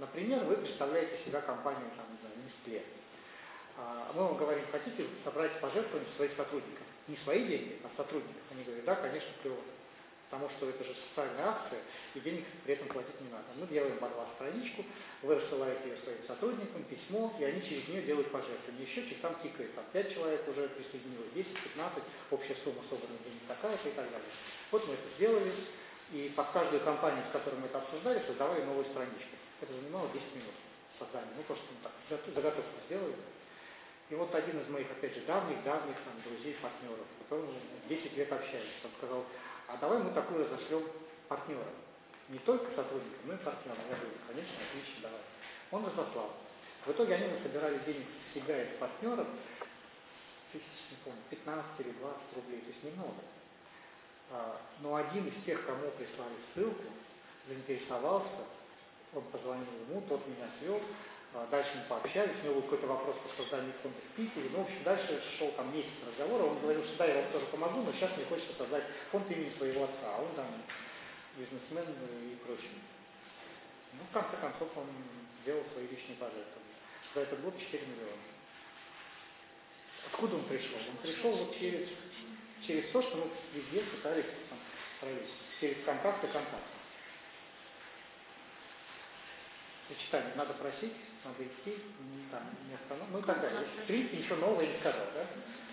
Например, вы представляете себя компанию, там, не знаю, Nestlé. Мы вам говорим, хотите собрать пожертвования своих сотрудников? Не свои деньги, а сотрудников. Они говорят, да, конечно, клево. Потому что это же социальная акция, и денег при этом платить не надо. Мы делаем под вас страничку, вы рассылаете ее своим сотрудникам, письмо, и они через нее делают пожертвования. Счетчик там тикает, там 5 человек уже присоединилось, 10, 15, общая сумма собранных денег такая-то и так далее. Вот мы это сделали, и под каждую компанию, с которой мы это обсуждали, создавали новую страничку. Это занимало 10 минут создания. Мы просто так, заготовку сделали. И вот один из моих, опять же, давних там, друзей, партнеров, с которым 10 лет общались, он сказал, а давай мы такую разошлем партнерам. Не только сотрудникам, но и партнерам. Я говорю, конечно, отлично, давай. Он разослал. В итоге они насобирали денег с себя и с партнеров, тысяч, не помню, 15 или 20 рублей, то есть немного. Но один из тех, кому прислали ссылку, заинтересовался, он позвонил ему, тот меня свел, дальше мы пообщались, у него был какой-то вопрос по созданию фонда в Питере, ну, в общем, дальше шел там месяц разговора, он говорил, что да, я вам тоже помогу, но сейчас мне хочется создать фонд имени своего отца, а он там бизнесмен и прочее. Ну, в конце концов, он сделал свои личные пожертвования. За этот год 4 миллиона. Откуда он пришел? Он пришел вот через то, что мы везде пытались там, через контакты. Сочетание надо просить, надо идти, там, не остановиться, ну и так далее. В принципе, ничего нового я не сказал, да?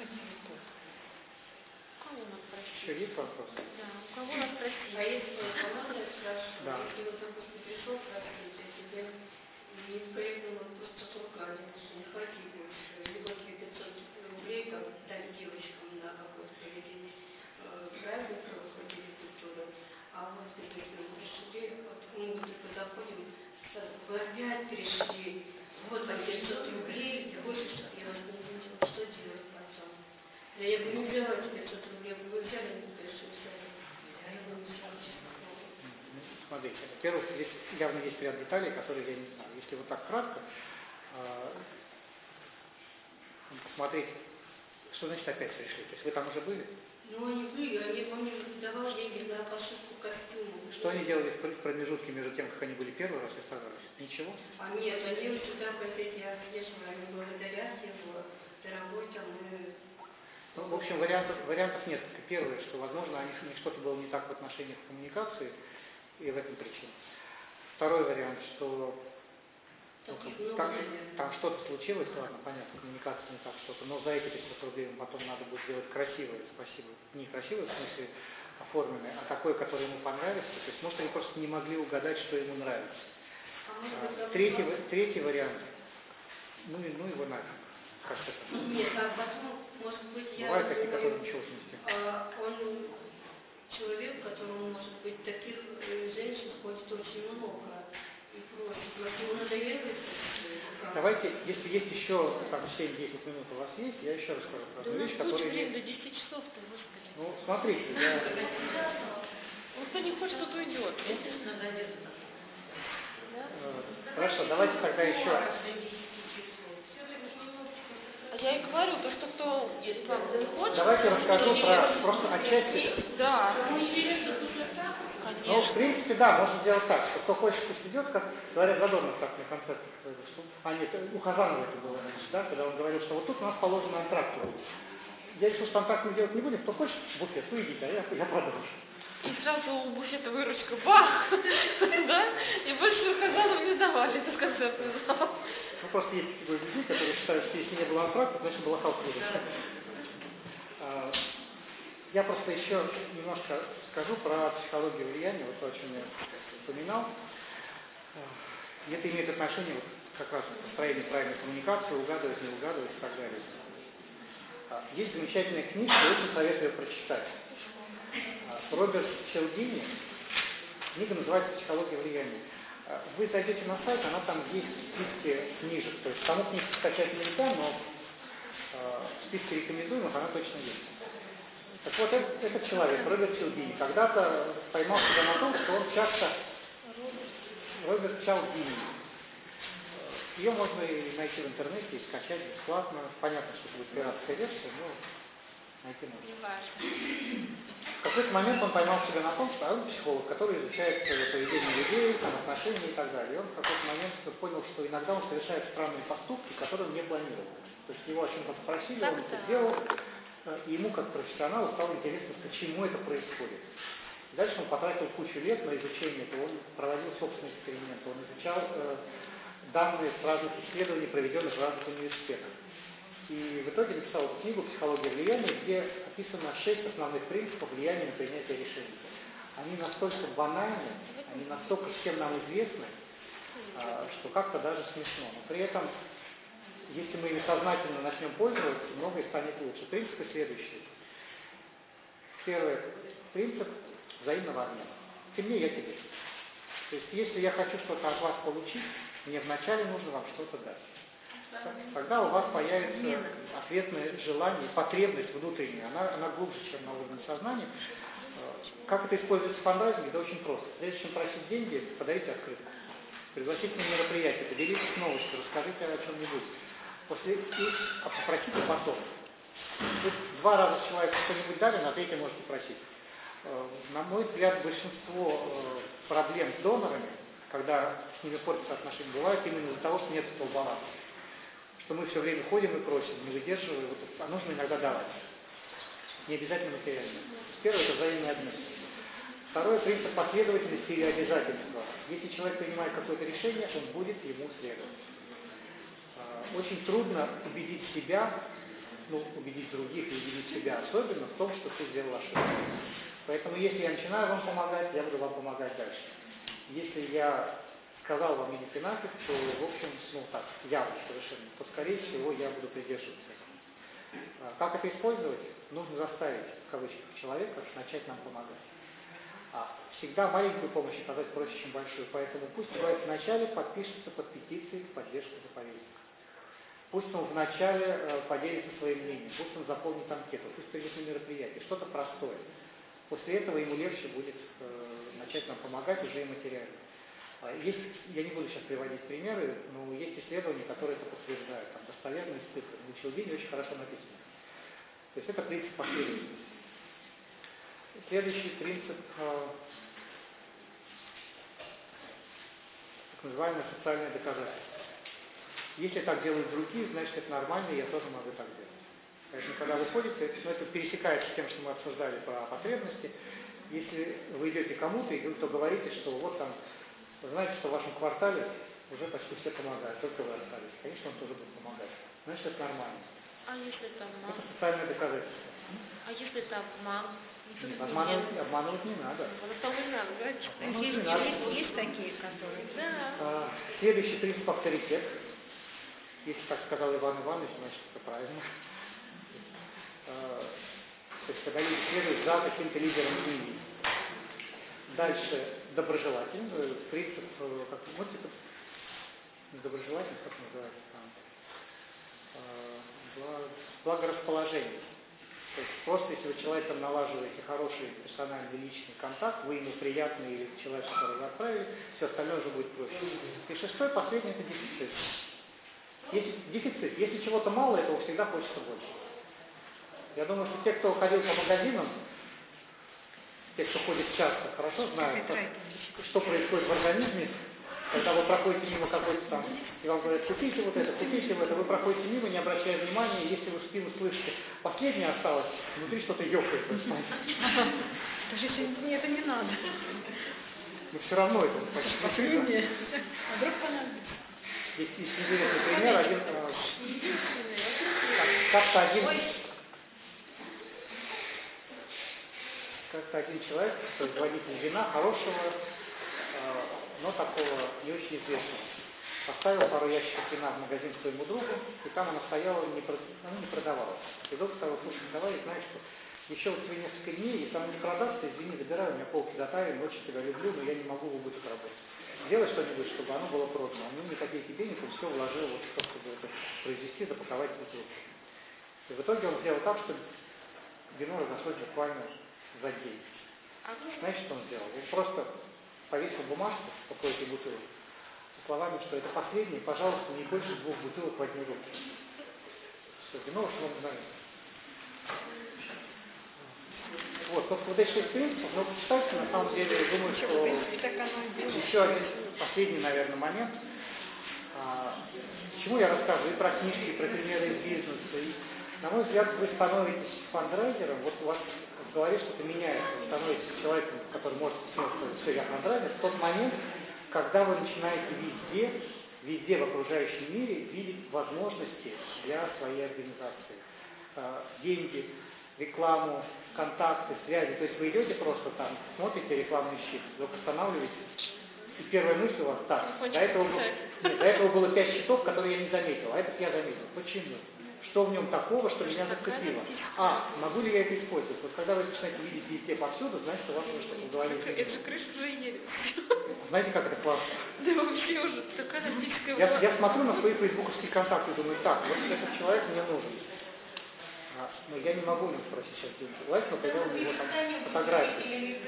Кого нас просить?
Еще есть вопросы?
Да, у кого нас просить?
А если можно я спрашиваю,
Да.
если вот, допустим, пришел просить, а тебе некорректно он просто толкали, что не ходи больше, либо тебе 500 рублей, как дали девочкам на какое-то проведение праздника, ходили культуры, а вот если мы пришли, вот мы только заходим, вы опять перешли, вот вам 500 рублей, ты хочешь, чтобы я вас не видел, что делать потом? Я говорю, не давайте 500 рублей, вы взяли, не пришли, я говорю, не взяла, честно слово.
Смотрите, во-первых, здесь явно есть ряд деталей, которые я не знаю. Если вот так кратко, посмотреть, что значит опять пришли. То есть вы там уже были?
Ну, они были, он мне давал деньги на пошивку костюма.
Что они делали в промежутке между тем, как они были первый раз и второй раз? Ничего?
А нет, они всегда просили, я слышала, они благодарят его, дорогой там,
Ну, в общем, вариантов несколько. Первое, что, возможно, у них что-то было не так в отношениях коммуникации, и в этом причина. Второй вариант, что там что-то случилось, ладно, понятно, коммуникация не так что-то, но за эти 500 рублей ему потом надо будет сделать красивое спасибо. Не красивое в смысле оформленное, а такое, которое ему понравится. То есть, может, они просто не могли угадать, что ему нравится. Третий вариант, ну его нафиг. Как это?
Нет, а потом, может быть, я
Бывают такие,
думаю,
которые ничего не с тем.
Он человек, которому, может быть, таких женщин ходит очень много и просит. Может, ему надоело?
Давайте, если есть еще там 7-10 минут у вас есть, я еще расскажу про одну вещь, которая...
Блин, до 10 часов-то, господи.
Ну, смотрите,
Ну, кто не хочет, тот уйдет.
Хорошо, давайте тогда еще...
А я и говорю, то, что кто там не хочет...
Давайте расскажу про просто отчасти...
Да.
Ну, в принципе, да, можно сделать так, что кто хочет, пусть идет, как говорят Задорнов так на концертах. Нет, у Хазанова это было раньше, да, когда он говорил, что вот тут у нас положено антракт. Я решил, что антракт мы делать не будем, кто хочет в буфет, вы идите, а я продолжу.
И сразу у буфета выручка, бах! Да? И больше Хазанову не давали этот концертный зал.
Ну, просто есть категория людей, которые считают, что если не было антракта, значит была халтура. Я просто еще немножко скажу про психологию влияния, вот то, о чем я упоминал. И это имеет отношение вот как раз к построению правильной коммуникации, угадывать, не угадывать и так далее. Есть замечательная книжка, очень советую прочитать. Роберт Челдини. Книга называется «Психология влияния». Вы зайдете на сайт, она там есть в списке книжек. То есть саму книжку скачать нельзя, но в списке рекомендуемых она точно есть. Так вот, этот человек, Роберт Челдини, когда-то поймал себя на том, что он часто... Роберт Челдини. Ее можно и найти в интернете, и скачать бесплатно. Понятно, что это будет пиратская версия, но найти можно.
Не важно.
В какой-то момент он поймал себя на том, что он психолог, который изучает поведение людей, там, отношения и так далее. И он в какой-то момент понял, что иногда он совершает странные поступки, которые он не планировал. То есть его о чем-то спросили, он это сделал, и ему как профессионалу стало интересно, почему это происходит. Дальше он потратил кучу лет на изучение этого, он проводил собственные эксперименты, он изучал данные с разных исследований, проведенных в разных университетах. И в итоге написал эту книгу «Психология влияния», где описано 6 основных принципов влияния на принятие решений. Они настолько банальны, они настолько всем нам известны, что как-то даже смешно. Но при этом, если мы ими сознательно начнем пользоваться, многое станет лучше. Принципы следующие. Первый принцип – взаимного обмена. Ты мне, я тебе. То есть, если я хочу что-то от вас получить, мне вначале нужно вам что-то дать. Тогда у вас появится ответное желание, потребность внутренняя, она глубже, чем на уровне сознания. Как это используется в фандрайзинге? Это очень просто. Прежде чем просить деньги, подарите открытку. Пригласите на мероприятие, поделитесь новостью, расскажите о чем-нибудь. Попросите потом. Вы 2 раза человеку что-нибудь дали, на 3-й можете просить. На мой взгляд, большинство проблем с донорами, когда с ними портятся отношения, бывают именно из-за того, что нет этого баланса. Что мы все время ходим и просим, не выдерживаем, а нужно иногда давать. Не обязательно материально. Первое – это взаимный обмен. Второе – принцип последовательности или обязательства. Если человек принимает какое-то решение, он будет ему следовать. Очень трудно убедить себя, убедить других и убедить себя, особенно в том, что ты сделал ошибку. Поэтому если я начинаю вам помогать, я буду вам помогать дальше. Если я сказал вам идите нафиг, то, в общем, явно совершенно, то, скорее всего, я буду придерживаться этого. Как это использовать? Нужно заставить, в кавычках, человека начать нам помогать. Всегда маленькую помощь оказать проще, чем большую, поэтому пусть человек вначале подпишется под петицией в поддержку заповедника. Пусть он вначале поделится своим мнением, пусть он заполнит анкету, пусть придет на мероприятие, что-то простое. После этого ему легче будет начать нам помогать уже и материально. Я не буду сейчас приводить примеры, но есть исследования, которые это подтверждают. Там достоверные цифры. В Училдине очень хорошо написано. То есть это принцип последовательности. Следующий принцип, так называемое социальное доказательство. Если так делают другие, значит это нормально, и я тоже могу так делать. Поэтому, когда вы ходите, это пересекается с тем, что мы обсуждали про потребности. Если вы идете кому-то, то говорите, что вот там, вы знаете, что в вашем квартале уже почти все помогают, только вы остались. Конечно, он тоже будет помогать. Значит, это нормально.
А если это обман?
Это социальное доказательство.
А если это обман?
Нет, обманывать не надо.
Обманывать не надо, да?
Есть такие, которые...
Да.
Следующий принцип – авторитет. Если так сказал Иван Иванович, значит, это правильно. То есть, когда люди следуют за каким-то лидером мнений. Дальше доброжелательность. Принцип, как доброжелательность, как называется там? Благорасположение. То есть просто если вы с человеком налаживаете хороший персональный личный контакт, вы ему приятный или человек, которого вы отправили, все остальное уже будет проще. И шестой, последний – это дефицит. Если чего-то мало, этого всегда хочется больше. Я думаю, что те, кто ходил по магазинам, те, кто ходит часто, хорошо знают, что происходит в организме, когда вы проходите мимо какой-то там, и вам говорят, купите вот это, вы проходите мимо, не обращая внимания, и если вы в спину слышите, последнее осталось, внутри что-то ёкает.
Скажите, мне это не надо.
Но все равно это почти
последнее. А вдруг понадобится?
Есть интересный пример, как-то один человек, производитель вина, хорошего, но такого не очень известного, поставил пару ящиков вина в магазин своему другу, и там она стояла, не продавалась. И друг сказал, слушай, давай, знаешь что, еще вот тебе несколько дней, если она не продастся, извини, забирай, у меня полки затаяли, очень тебя люблю, но я не могу в убыток работать. Сделай что-нибудь, чтобы оно было продано. Он ни копейки денег, он все вложил вот в то, чтобы это произвести, запаковать в бутылку. И в итоге он сделал так, что вино разошлось буквально за день. Знаете, что он сделал? Он просто повесил бумажку около этой бутылки со словами, что это последнее, пожалуйста, не больше 2 бутылок в одни руки. Все, вино ушло мгновенно. собственно, вот эти 6 принципов, но почитайте, на самом деле, я думаю, что еще один последний, наверное, момент. Почему я рассказываю и про книжки, и про примеры из бизнеса. И, на мой взгляд, вы становитесь фандрайзером, вот у вас в голове что-то меняется, вы становитесь человеком, который может смело сказать, что я фандрайзер, в тот момент, когда вы начинаете везде в окружающем мире видеть возможности для своей организации. Деньги, рекламу, контакты, связи. То есть вы идете просто там, смотрите рекламный щит, вдруг останавливаетесь, и первая мысль у вас так. До этого было 5 щитов, которые я не заметил, а этот я заметил. Почему? Что в нем такого, что меня зацепило? Могу ли я это использовать? Вот когда вы начинаете видеть везде повсюду, значит, у вас уже что-то в голове.
Это же крыша уже едет.
Знаете, как это классно?
Да вообще уже такая аналитическая
я смотрю на свои фейсбуковские контакты и думаю, так, вот этот человек мне нужен. Но я не могу у него спросить сейчас деньги. Лайкну, когда у него там фотографии.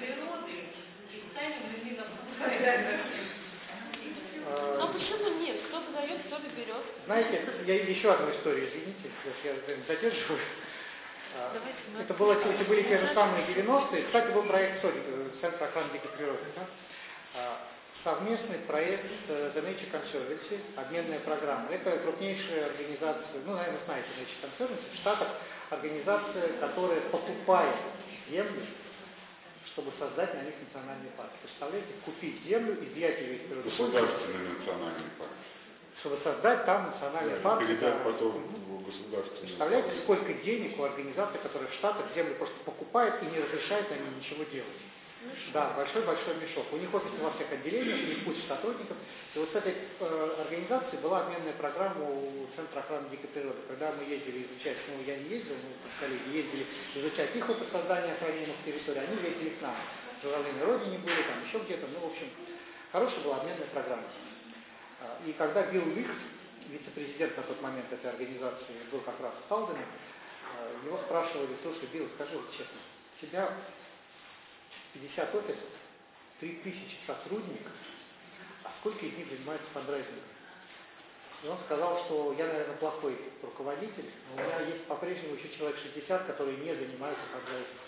Ну почему нет? Кто-то дает, кто-то берет.
Знаете, я еще одну историю, извините, я задерживаю. Это были те же самые 90-е. Кстати, был проект Центра охраны дикой природы. Да? Совместный проект с The Nature Conservancy, обменная программа. Это крупнейшая организация, ну, наверное, знаете, Nature Conservancy, в Штатах организация, которая покупает землю, чтобы создать на них национальный парк. Представляете, купить землю, изъять ее из природы.
Государственный национальный парк.
Чтобы создать там национальный парк.
Передать потом в государственный.
Представляете, сколько денег у организации, которая в Штатах землю просто покупает и не разрешает на ней ничего делать. Да, большой-большой мешок. У них офисы во всех отделениях, у них куча сотрудников. И вот с этой организацией была обменная программа у Центра охраны дикой природы. Когда мы ездили изучать, я не ездил, коллеги ездили изучать их опыт создания охраняемых территорий, они ездили к нам. В Журавлиной родине были, там еще где-то. Ну, в общем, хорошая была обменная программа. И когда Билл Уикс, вице-президент на тот момент этой организации, был как раз в Талдене, его спрашивали, слушай, Билл, скажи вот честно, у тебя 50 офисов, 3000 сотрудников, а сколько из них занимаются фандрайзингом? И он сказал, что я, наверное, плохой руководитель, но у меня есть по-прежнему еще человек 60, которые не занимаются фандрайзингом.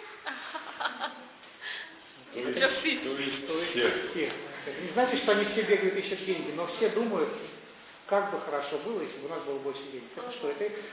То есть
все. Это не значит, что они все бегают ищут деньги, но все думают, как бы хорошо было, если бы у нас было больше денег. Это что?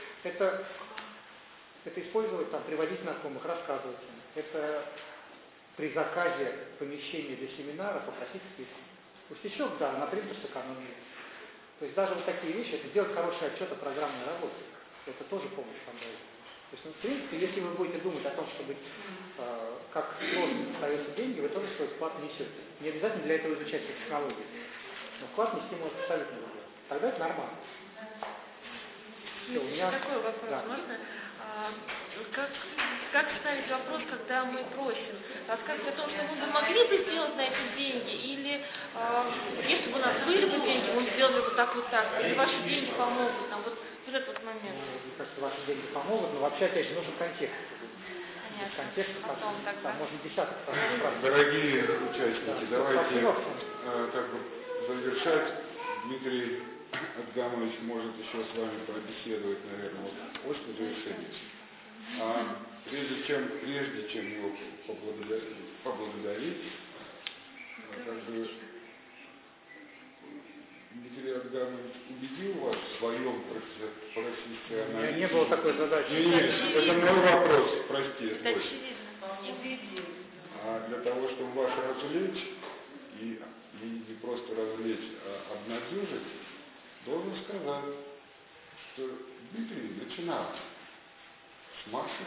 Это использовать, там, приводить знакомых, рассказывать им. Это при заказе помещения для семинара попросить список. Пустячок, да, на принтер сэкономили. То есть даже вот такие вещи, это сделать хороший отчет о программной работе. Это тоже помощь фандрайзингу. То есть, ну, в принципе, если вы будете думать о том, чтобы как сложно достаются деньги, вы тоже свой вклад несете. Не обязательно для этого изучать все технологии. Но вклад нести может абсолютно любой. Тогда это нормально. Все, у меня...
Такой вопрос, да. Можно? Как ставить вопрос, когда мы просим? Рассказывать о том, что мы бы могли бы сделать на эти деньги, или если бы у нас были бы деньги, мы сделали бы так вот так, или ваши деньги помогут нам, вот этот вот момент.
Мне кажется, ваши деньги помогут, но вообще, опять же, нужен контекст.
Понятно.
Контекст, там можно десяток спрашивать.
Дорогие участники,
Да,
давайте как бы завершать. Дмитрий Адгамович может еще с вами побеседовать, наверное, вот после завершения. Прежде чем его поблагодарить, как бы Дмитрий Адгамович убедил вас в своем профессионализме?
У меня не было такой задачи.
Нет, это мой вопрос, прости.
Это очевидно.
А для того, чтобы вас развлечь, и не просто развлечь, а обнадежить, должен сказать, что Дмитрий начинал с Марса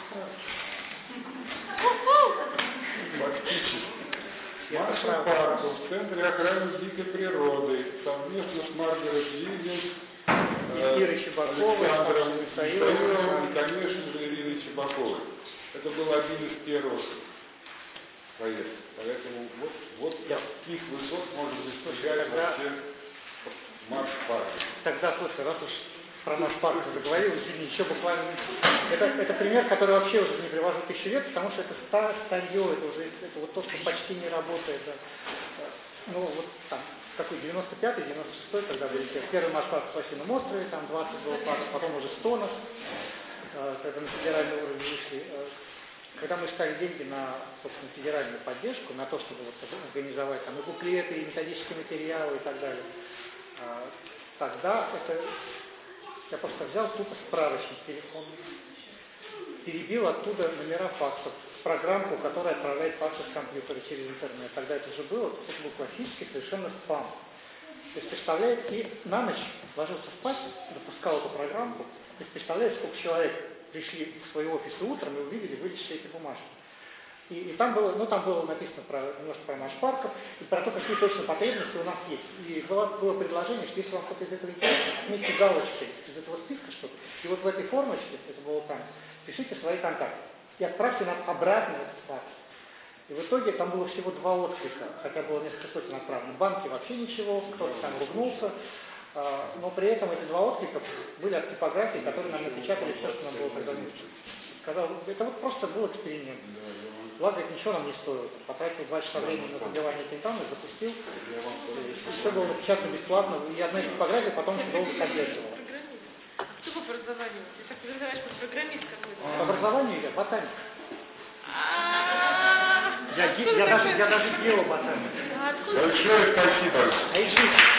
фактически. С Марса парка в Центре охраны дикой природы, совместно с Маргарет Вильямс,
Ирой Чебаковой,
Александром
Исаиловым.
и, конечно же, Ириной Чебаковой. Это был один из первых проектов. Поэтому вот таких высот может достигать вообще Марс парк.
Тогда, слушай, раз уж про наш парк заговорил, извини, еще буквально... Это пример, который вообще уже не привожу 1000 лет, потому что это старье, это вот то, что почти не работает. Да. Ну, вот там, какой, 95-й, 96-й, когда были первый Марс парк в Лосином острове, там 20 было парков, потом уже 100 нас, когда на федеральный уровень вышли. когда мы искали деньги на, собственно, федеральную поддержку, на то, чтобы вот организовать там и буклеты, и методические материалы и так далее, тогда это я просто взял тупо справочник телефонный, перебил оттуда номера факсов, программку, которая отправляет факсы с компьютера через интернет. Тогда это уже было, это был классический совершенно спам. То есть, представляете, и на ночь ложился спать, запускал эту программку, то есть, представляете, сколько человек пришли в свой офис утром и увидели, вылезли эти бумажки. И там было, там было написано немножко про наш парков и про то, какие точно потребности у нас есть. И было предложение, что если вам что-то из этого интересно, отметьте галочкой из этого списка что-то. И вот в этой формочке, это было там, пишите свои контакты и отправьте нам обратно этот факс. И в итоге там было всего 2 отклика, хотя было несколько сотен отправлено. В банке вообще ничего, кто-то там ругнулся. Но при этом эти 2 отклика были от типографии, которые нам напечатали все, что нам было тогда нужно. Сказал, это вот просто был эксперимент. Благо, это ничего нам не стоило. Потратил 2 часа времени на пробивание пентана, запустил. Все было напечатано бесплатно, и одна из типографий потом еще долго поддерживала.
Кто по образованию? Я так подозреваю, что программист какой-то.
По образованию я ботаник. Я даже делал ботанику.
Откуда?
Большое спасибо.